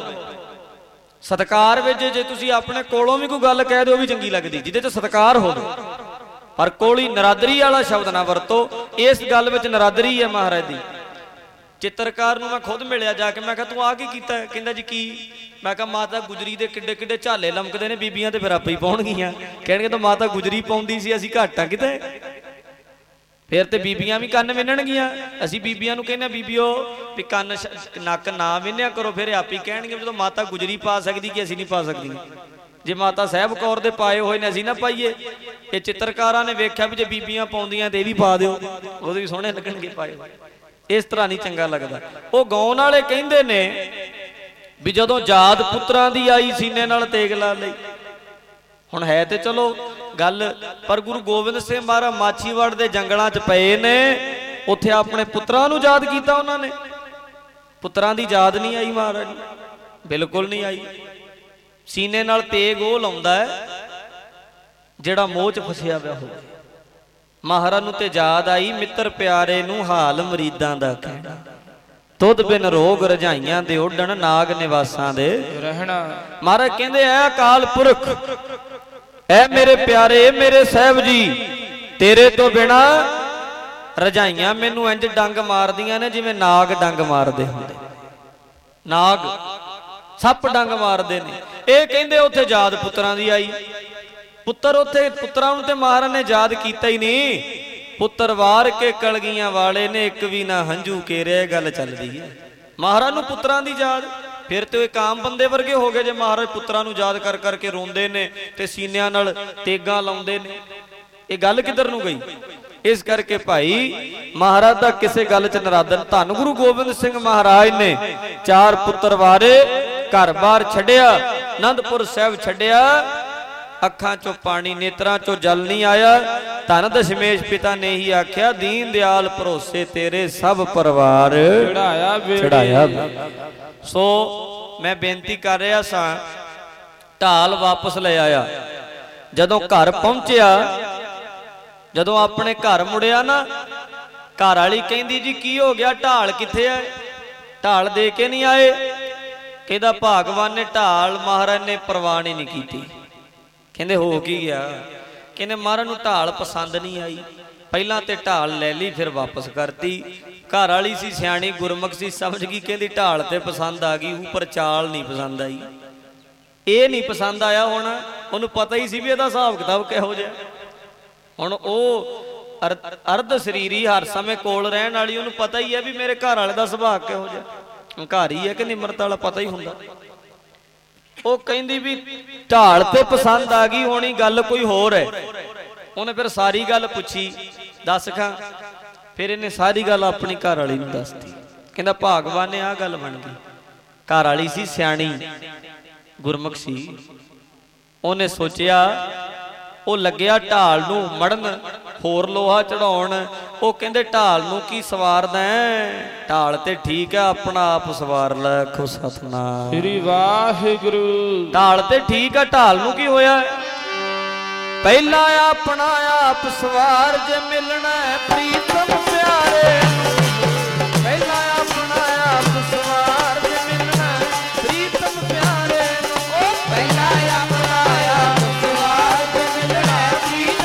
ਸਤਿਕਾਰ ਵਿੱਚ ਜੇ ਤੁਸੀਂ ਆਪਣੇ ਕੋਲੋਂ ਵੀ ਕੋਈ ਗੱਲ ਕਹਿ ਦਿਓ ਵੀ ਚੰਗੀ ਲੱਗਦੀ, ਜਿਹਦੇ 'ਚ ਸਤਿਕਾਰ ਹੋਵੇ, ਪਰ ਕੋਲੀ ਨਰਾਦਰੀ ਵਾਲਾ ਸ਼ਬਦ ਨਾ ਵਰਤੋ। ਇਸ ਗੱਲ ਵਿੱਚ ਨਰਾਦਰੀ ਹੈ ਮਹਾਰਾਜ ਦੀ। ਚਿੱਤਰਕਾਰ ਨੂੰ ਮੈਂ ਖੁਦ ਮਿਲਿਆ ਜਾ ਕੇ, ਮੈਂ ਕਿਹਾ ਤੂੰ ਆ ਕੀ ਕੀਤਾ? ਕਹਿੰਦਾ ਜੀ ਕੀ? ਮੈਂ ਕਿਹਾ ਮਾਤਾ ਗੁਜਰੀ ਦੇ ਕਿੱਡੇ ਕਿੱਡੇ ਝਾਲੇ ਲਮਕਦੇ ਨੇ, ਬੀਬੀਆਂ ਤੇ ਫਿਰ ਆਪੇ ਹੀ ਪਾਉਣਗੀਆਂ। ਕਹਿਣਗੇ ਤਾਂ ਮਾਤਾ ਗੁਜਰੀ ਪਾਉਂਦੀ ਸੀ, ਅਸੀਂ ਘੱਟ ਆ ਕਿਤੇ? ਫਿਰ ਤੇ ਬੀਬੀਆਂ ਵੀ ਕੰਨ ਵਿੰਨਣਗੀਆਂ। ਅਸੀਂ ਬੀਬੀਆਂ ਨੂੰ ਕਹਿੰਦੇ ਬੀਬੀਓ ਵੀ ਕੰਨ ਨੱਕ ਨਾ ਵਿੰਨਿਆ ਕਰੋ, ਫਿਰ ਆਪੇ ਹੀ ਕਹਿਣਗੇ ਜਦੋਂ ਮਾਤਾ ਗੁਜਰੀ ਪਾ ਸਕਦੀ ਕਿ ਅਸੀਂ ਨਹੀਂ ਪਾ ਸਕਦੀਆਂ। ਜੇ ਮਾਤਾ ਸਾਹਿਬ ਕੌਰ ਦੇ ਪਾਏ ਹੋਏ ਨੇ ਅਸੀਂ ਨਾ ਪਾਈਏ। ਇਹ ਚਿੱਤਰਕਾਰਾਂ ਨੇ ਵੇਖਿਆ ਵੀ ਜੇ ਬੀਬੀਆਂ ਪਾਉਂਦੀਆਂ ਤੇ ਇਹ ਵੀ ਪਾ ਦਿਓ, ਉਹਦੇ ਵੀ ਸੋਹਣੇ ਲੱਗਣਗੇ ਪਾਏ। ਇਸ ਤਰ੍ਹਾਂ ਨਹੀਂ ਚੰਗਾ ਲੱਗਦਾ। ਉਹ ਗਾਉਣ ਵਾਲੇ ਕਹਿੰਦੇ ਨੇ ਵੀ ਜਦੋਂ ਯਾਦ ਪੁੱਤਰਾਂ ਦੀ ਆਈ ਸੀਨੇ ਨਾਲ ਤੇਗ ਲਾ ਲਈ। ਹੁਣ ਹੈ ਤੇ ਚਲੋ ਗੱਲ, ਪਰ ਗੁਰੂ ਗੋਬਿੰਦ ਸਿੰਘ ਮਹਾਰਾਜ ਮਾਛੀਵਾੜ ਦੇ ਜੰਗਲਾਂ 'ਚ ਪਏ ਨੇ, ਉੱਥੇ ਆਪਣੇ ਪੁੱਤਰਾਂ ਨੂੰ ਯਾਦ ਕੀਤਾ ਉਹਨਾਂ ਨੇ। ਪੁੱਤਰਾਂ ਦੀ ਯਾਦ ਨਹੀਂ ਆਈ ਮਹਾਰਾਜ ਨੂੰ, ਬਿਲਕੁਲ ਨਹੀਂ ਆਈ। ਸੀਨੇ ਨਾਲ ਤੇਗ ਉਹ ਲਾਉਂਦਾ ਹੈ ਜਿਹੜਾ ਮੋਹ 'ਚ ਫਸਿਆ ਪਿਆ ਹੋਵੇ। ਮਹਾਰਾਜ ਨੂੰ ਤੇ ਯਾਦ ਆਈ, ਮਿੱਤਰ ਪਿਆਰੇ ਨੂੰ ਹਾਲ ਮਰੀਦਾਂ ਦਾ ਕਹਿਣਾ, ਤੁਧ ਬਿਨ ਰੋਗ ਰਜਾਈਆਂ ਦੇ ਉੱਡਣ, ਨਾਗ ਨਿਵਾਸਾਂ ਦੇ ਰਹਿਣਾ। ਮਹਾਰਾਜ ਕਹਿੰਦੇ ਐ ਅਕਾਲ ਪੁਰਖ, ਐ ਮੇਰੇ ਪਿਆਰੇ, ਮੇਰੇ ਸਾਹਿਬ ਜੀ, ਤੇਰੇ ਤੋਂ ਬਿਨਾ ਰਜਾਈਆਂ ਮੈਨੂੰ ਇੰਜ ਡੰਗ ਮਾਰਦੀਆਂ ਨੇ ਜਿਵੇਂ ਨਾਗ ਡੰਗ ਮਾਰਦੇ ਹੁੰਦੇ। ਨਾਗ ਸੱਪ ਡੰਗ ਮਾਰਦੇ ਨੇ। ਇਹ ਕਹਿੰਦੇ ਉੱਥੇ ਯਾਦ ਪੁੱਤਰਾਂ ਦੀ ਆਈ। ਪੁੱਤਰ ਉੱਥੇ ਪੁੱਤਰਾਂ ਨੂੰ ਤੇ ਮਹਾਰਾਜ ਨੇ ਯਾਦ ਕੀਤਾ ਹੀ ਨਹੀਂ। ਪੁੱਤਰ ਵਾਰ ਕੇ ਕਲਗੀਆਂ ਵਾਲੇ ਨੇ, ਇੱਕ ਵੀ ਨਾ ਹੰਝੂ ਕੇਰੇ, ਗੱਲ ਚੱਲਦੀ ਹੈ। ਮਹਾਰਾਜ ਨੂੰ ਪੁੱਤਰਾਂ ਦੀ ਯਾਦ, ਫਿਰ ਤੇ ਇਹ ਕਾਮ ਬੰਦੇ ਵਰਗੇ ਹੋ ਗਏ ਜੇ ਮਹਾਰਾਜ ਪੁੱਤਰਾਂ ਨੂੰ ਯਾਦ ਕਰ ਕਰਕੇ ਰੋਂਦੇ ਨੇ ਤੇ ਸੀਨਿਆਂ ਨਾਲ ਤੇਗਾਂ ਲਾਉਂਦੇ ਨੇ। ਇਹ ਗੱਲ ਕਿੱਧਰ ਨੂੰ ਗਈ? ਇਸ ਕਰਕੇ ਭਾਈ ਮਹਾਰਾਜ ਦਾ ਕਿਸੇ ਗੱਲ 'ਚ ਨਰਾਦਰ। ਧੰਨ ਗੁਰੂ ਗੋਬਿੰਦ ਸਿੰਘ ਮਹਾਰਾਜ ਨੇ ਚਾਰ ਪੁੱਤਰ ਵਾਰੇ, ਘਰ-ਬਾਰ ਛੱਡਿਆ, ਆਨੰਦਪੁਰ ਸਾਹਿਬ ਛੱਡਿਆ, ਅੱਖਾਂ 'ਚੋਂ ਪਾਣੀ, ਨੇਤਰਾਂ 'ਚੋਂ ਜਲ ਨਹੀਂ ਆਇਆ। ਧੰਨ ਦਸ਼ਮੇਸ਼ ਪਿਤਾ ਨੇ ਹੀ ਆਖਿਆ, ਦੀਨ ਦਿਆਲ ਭਰੋਸੇ ਤੇਰੇ ਸਭ ਪਰਿਵਾਰ ਚੜਾਇਆ ਚੜਾਇਆ। ਸੋ ਮੈਂ ਬੇਨਤੀ ਕਰ ਰਿਹਾ ਸਾਂ, ਢਾਲ ਵਾਪਸ ਲੈ ਆਇਆ। ਜਦੋਂ ਘਰ ਪਹੁੰਚਿਆ, ਜਦੋਂ ਆਪਣੇ ਘਰ ਮੁੜਿਆ ਨਾ, ਘਰ ਵਾਲੀ ਕਹਿੰਦੀ ਜੀ ਕੀ ਹੋ ਗਿਆ, ਢਾਲ ਕਿੱਥੇ ਹੈ? ਢਾਲ ਦੇ ਕੇ ਨਹੀਂ ਆਏ। ਕਹਿੰਦਾ ਭਗਵਾਨ ਨੇ ਢਾਲ ਮਹਾਰਾਜ ਨੇ ਪ੍ਰਵਾਨ ਹੀ ਨਹੀਂ ਕੀਤੀ। ਕਹਿੰਦੇ ਹੋ ਕੀ ਗਿਆ? ਕਹਿੰਦੇ ਮਹਾਰਾਜ ਨੂੰ ਢਾਲ ਪਸੰਦ ਨਹੀਂ ਆਈ। ਪਹਿਲਾਂ ਤੇ ਢਾਲ ਲੈ ਲਈ, ਫਿਰ ਵਾਪਸ ਕਰਤੀ। ਘਰ ਵਾਲੀ ਸੀ ਸਿਆਣੀ, ਗੁਰਮੁਖ ਸੀ, ਸਮਝ ਗਈ। ਕਹਿੰਦੀ ਢਾਲ ਤੇ ਪਸੰਦ ਆ ਗਈ, ਉੱਪਰ ਚਾਲ ਨਹੀਂ ਪਸੰਦ ਆਈ। ਇਹ ਨਹੀਂ ਪਸੰਦ ਆਇਆ ਹੋਣਾ, ਉਹਨੂੰ ਪਤਾ ਹੀ ਸੀ ਵੀ ਇਹਦਾ ਹਿਸਾਬ ਕਿਤਾਬ ਕਿਹੋ ਜਿਹਾ। ਹੁਣ ਉਹ ਅਰਧ ਸਰੀਰੀ ਹਰ ਸਮੇਂ ਕੋਲ ਰਹਿਣ ਵਾਲੀ, ਉਹਨੂੰ ਪਤਾ ਹੀ ਹੈ ਵੀ ਮੇਰੇ ਘਰ ਵਾਲੇ ਦਾ ਸੁਭਾਅ ਕਿਹੋ ਜਿਹਾ, ਹੰਕਾਰੀ ਹੈ ਕਿ ਨਿਮਰਤਾ ਵਾਲਾ, ਪਤਾ ਹੀ ਹੁੰਦਾ। ਉਹ ਕਹਿੰਦੀ ਵੀ ਢਾਲ ਤੇ ਪਸੰਦ ਆ ਗਈ ਹੋਣੀ, ਗੱਲ ਕੋਈ ਹੋਰ ਹੈ। ਉਹਨੇ ਫਿਰ ਸਾਰੀ ਗੱਲ ਪੁੱਛੀ, ਦੱਸ ਖਾਂ। ਫਿਰ ਇਹਨੇ ਸਾਰੀ ਗੱਲ ਆਪਣੀ ਘਰ ਵਾਲੀ ਨੂੰ ਦੱਸਤੀ। ਕਹਿੰਦਾ ਭਗਵਾਨ ਨੇ ਆਹ ਗੱਲ ਬਣ ਗਈ। ਘਰ ਵਾਲੀ ਸੀ ਸਿਆਣੀ, ਗੁਰਮੁਖ ਸੀ। ਉਹਨੇ ਸੋਚਿਆ, ਉਹ ਲੱਗਿਆ ਢਾਲ ਨੂੰ ਮੜਨ, ਹੋਰ ਲੋਹਾ ਚੜਾਉਣ। ਉਹ ਕਹਿੰਦੇ ਢਾਲ ਨੂੰ ਕੀ ਸਵਾਰਦਾ? ਢਾਲ ਤੇ ਠੀਕ ਹੈ, ਆਪਣਾ ਆਪ ਸਵਾਰ ਲੈ, ਖੁ ਸਤਨਾਮ ਸ੍ਰੀ ਵਾਹਿਗੁਰੂ। ਢਾਲ ਤੇ ਠੀਕ ਹੈ, ਢਾਲ ਨੂੰ ਕੀ ਹੋਇਆ? ਪਹਿਲਾਂ ਆਪਣਾ ਆਪ ਸਵਾਰ, ਜੇ ਮਿਲਣਾ ਪ੍ਰੀਤਮ ਪਿਆਰੇ। ਪਹਿਲਾਂ ਆਪਣਾ ਆਪ ਸਵਾਰ, ਜੇ ਮਿਲਣਾ ਪ੍ਰੀਤਮ ਪਿਆਰੇ। ਉਹ ਪਹਿਲਾਂ ਆਪਣਾ ਆਪ ਸਵਾਰ, ਜੇ ਮਿਲਣਾ ਪ੍ਰੀਤਮ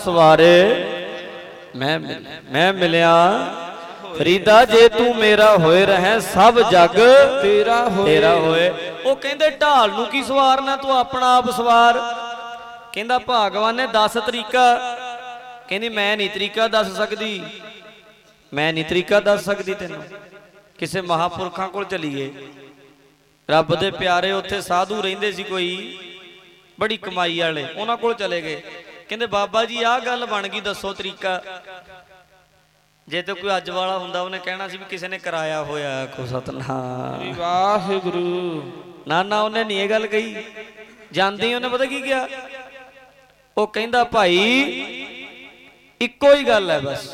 ਸਵਾਰੇ ਮੈਂ ਮਿਲਿਆ ਮੈਂ ਮਿਲਿਆ ਫਰੀਦਾ ਜੇ ਤੂੰ ਮੇਰਾ ਹੋਏ ਰਹਿ ਸਭ ਜਗ ਤੇਰਾ ਹੋਏ ਤੇਰਾ ਹੋਏ। ਉਹ ਕਹਿੰਦੇ ਢਾਲ ਨੂੰ ਕੀ ਸਵਾਰਨਾ, ਤੂੰ ਆਪਣਾ ਆਪ ਸਵਾਰ। ਕਹਿੰਦਾ ਭਗਵਾਨ ਨੇ ਦਸ ਤਰੀਕਾ, ਕਹਿੰਦੀ ਮੈਂ ਨਹੀਂ ਤਰੀਕਾ ਦੱਸ ਸਕਦੀ, ਮੈਂ ਨਹੀਂ ਤਰੀਕਾ ਦੱਸ ਸਕਦੀ ਤੈਨੂੰ। ਕਿਸੇ ਮਹਾਪੁਰਖਾਂ ਕੋਲ ਚਲੀਏ, ਰੱਬ ਦੇ ਪਿਆਰੇ ਉੱਥੇ ਸਾਧੂ ਰਹਿੰਦੇ ਸੀ ਕੋਈ ਬੜੀ ਕਮਾਈ ਵਾਲੇ, ਉਹਨਾਂ ਕੋਲ ਚਲੇ ਗਏ। ਕਹਿੰਦੇ ਬਾਬਾ ਜੀ ਆਹ ਗੱਲ ਬਣ ਗਈ, ਦੱਸੋ ਤਰੀਕਾ। ਜੇ ਤੇ ਕੋਈ ਅੱਜ ਵਾਲਾ ਹੁੰਦਾ ਉਹਨੇ ਕਹਿਣਾ ਸੀ ਵੀ ਕਿਸੇ ਨੇ ਕਰਾਇਆ ਹੋਇਆ। ਆਖੋ ਸਤਨਾਮ ਵਾਹਿਗੁਰੂ। ਨਾ ਨਾ ਉਹਨੇ ਨਹੀਂ ਇਹ ਗੱਲ ਕਹੀ। ਜਾਂਦੀ ਉਹਨੇ ਪਤਾ ਕੀ ਕਿਹਾ, ਉਹ ਕਹਿੰਦਾ ਭਾਈ ਇੱਕੋ ਹੀ ਗੱਲ ਹੈ ਬਸ,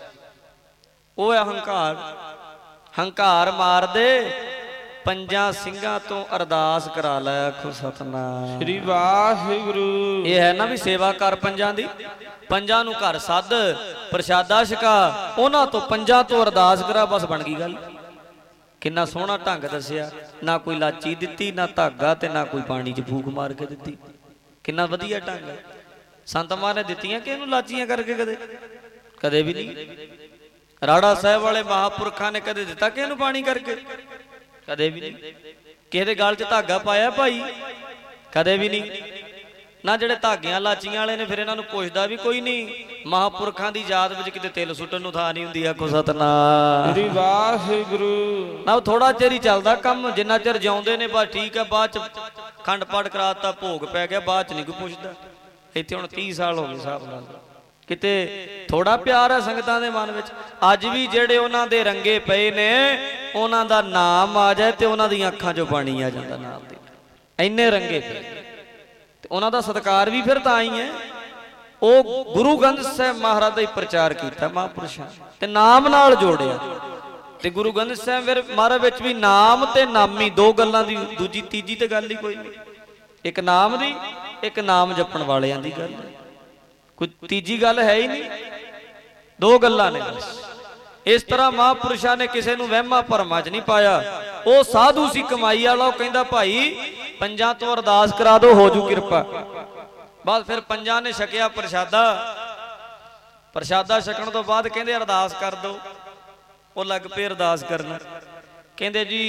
ਉਹ ਹੈ ਹੰਕਾਰ। ਹੰਕਾਰ ਮਾਰ ਦੇ, ਪੰਜਾਂ ਸਿੰਘਾਂ ਤੋਂ ਅਰਦਾਸ ਕਰਾ ਲੈ। ਆਖੋ ਸਤਨਾਮ ਸ੍ਰੀ ਵਾਹਿਗੁਰੂ। ਇਹ ਹੈ ਨਾ ਵੀ ਸੇਵਾ ਕਰ ਪੰਜਾਂ ਦੀ, ਪੰਜਾਂ ਨੂੰ ਘਰ ਸੱਦ, ਪ੍ਰਸ਼ਾਦਾ ਛਕਾ, ਉਹਨਾਂ ਤੋਂ ਪੰਜਾਂ ਤੋਂ ਅਰਦਾਸ ਕਰਾ, ਬਸ ਬਣ ਗਈ ਗੱਲ। ਕਿੰਨਾ ਸੋਹਣਾ ਢੰਗ ਦੱਸਿਆ, ਨਾ ਕੋਈ ਲਾਚੀ ਦਿੱਤੀ, ਨਾ ਧਾਗਾ, ਤੇ ਨਾ ਕੋਈ ਪਾਣੀ 'ਚ ਫੂਕ ਮਾਰ ਕੇ ਦਿੱਤੀ। ਕਿੰਨਾ ਵਧੀਆ ਢੰਗ ਹੈ। ਸੰਤ ਮਾਂ ਨੇ ਦਿੱਤੀਆਂ ਕਿ ਇਹਨੂੰ ਲਾਚੀਆਂ ਕਰਕੇ, ਕਦੇ ਕਦੇ ਵੀ ਨਹੀਂ। ਰਾੜਾ ਸਾਹਿਬ ਵਾਲੇ ਮਹਾਪੁਰਖਾਂ ਨੇ ਕਦੇ ਦਿੱਤਾ ਕਿ ਇਹਨੂੰ ਪਾਣੀ ਕਰਕੇ, ਕਦੇ ਵੀ ਨਹੀਂ। ਕਿਸੇ ਦੇ ਗਲ 'ਚ ਧਾਗਾ ਪਾਇਆ ਭਾਈ, ਕਦੇ ਵੀ ਨਹੀਂ। ਨਾ ਜਿਹੜੇ ਧਾਗਿਆਂ ਲਾਚੀਆਂ ਵਾਲੇ ਨੇ ਫਿਰ ਇਹਨਾਂ ਨੂੰ ਪੁੱਛਦਾ ਵੀ ਕੋਈ ਨਹੀਂ। ਮਹਾਪੁਰਖਾਂ ਦੀ ਯਾਦ ਵਿੱਚ ਕਿਤੇ ਤਿਲ ਸੁੱਟਣ ਨੂੰ ਥਾਂ ਨਹੀਂ ਹੁੰਦੀ। ਆਖੋ ਸਤਨਾਮ ਸ੍ਰੀ ਵਾਹਿਗੁਰੂ। ਨਾ ਉਹ ਥੋੜਾ ਚਿਰ ਹੀ ਚੱਲਦਾ ਕੰਮ, ਜਿੰਨਾ ਚਿਰ ਜਿਉਂਦੇ ਨੇ ਬਸ ਠੀਕ ਹੈ, ਬਾਅਦ ਚ ਖੰਡ ਪਾਠ ਕਰਾਤਾ, ਭੋਗ ਪੈ ਗਿਆ, ਬਾਅਦ ਚ ਨਹੀਂ ਕੋਈ ਪੁੱਛਦਾ। ਇੱਥੇ ਹੁਣ ਤੀਹ ਸਾਲ ਹੋ ਗਏ ਹਿਸਾਬ ਨਾਲ, ਕਿਤੇ ਥੋੜਾ ਪਿਆਰ ਹੈ ਸੰਗਤਾਂ ਦੇ ਮਨ ਵਿੱਚ। ਅੱਜ ਵੀ ਜਿਹੜੇ ਉਹਨਾਂ ਦੇ ਰੰਗੇ ਪਏ ਨੇ, ਉਹਨਾਂ ਦਾ ਨਾਮ ਆ ਜਾਏ ਤੇ ਉਹਨਾਂ ਦੀਆਂ ਅੱਖਾਂ 'ਚੋਂ ਪਾਣੀ ਆ ਜਾਂਦਾ ਨਾਲ ਦੇ, ਇੰਨੇ ਰੰਗੇ ਪਏ। ਤੇ ਉਹਨਾਂ ਦਾ ਸਤਿਕਾਰ ਵੀ ਫਿਰ ਤਾਂ ਹੀ ਹੈ। ਉਹ ਗੁਰੂ ਗ੍ਰੰਥ ਸਾਹਿਬ ਮਹਾਰਾਜ ਦਾ ਹੀ ਪ੍ਰਚਾਰ ਕੀਤਾ ਮਹਾਂਪੁਰਸ਼ਾਂ, ਤੇ ਨਾਮ ਨਾਲ ਜੋੜਿਆ। ਤੇ ਗੁਰੂ ਗ੍ਰੰਥ ਸਾਹਿਬ ਫਿਰ ਮਹਾਰਾਜ ਵਿੱਚ ਵੀ ਨਾਮ ਤੇ ਨਾਮੀ ਦੋ ਗੱਲਾਂ ਦੀ, ਦੂਜੀ ਤੀਜੀ ਤੇ ਗੱਲ ਹੀ ਕੋਈ ਨਹੀਂ। ਇੱਕ ਨਾਮ ਦੀ, ਇੱਕ ਨਾਮ ਜਪਣ ਵਾਲਿਆਂ ਦੀ ਗੱਲ, ਕੋਈ ਤੀਜੀ ਗੱਲ ਹੈ ਹੀ ਨਹੀਂ। ਦੋ ਗੱਲਾਂ ਨੇ ਬਸ। ਇਸ ਤਰ੍ਹਾਂ ਮਹਾਂਪੁਰਸ਼ਾਂ ਨੇ ਕਿਸੇ ਨੂੰ ਵਹਿਮਾਂ ਭਰਮਾਂ 'ਚ ਨਹੀਂ ਪਾਇਆ। ਉਹ ਸਾਧੂ ਸੀ ਕਮਾਈ ਵਾਲਾ, ਉਹ ਕਹਿੰਦਾ ਭਾਈ ਪੰਜਾਂ ਤੋਂ ਅਰਦਾਸ ਕਰਾ ਦੋ, ਹੋ ਜੂ ਕਿਰਪਾ। ਬਸ ਫਿਰ ਪੰਜਾਂ ਨੇ ਛਕਿਆ ਪ੍ਰਸ਼ਾਦਾ। ਪ੍ਰਸ਼ਾਦਾ ਛਕਣ ਤੋਂ ਬਾਅਦ ਕਹਿੰਦੇ ਅਰਦਾਸ ਕਰ ਦੋ। ਉਹ ਲੱਗ ਪਏ ਅਰਦਾਸ ਕਰਨ। ਕਹਿੰਦੇ ਜੀ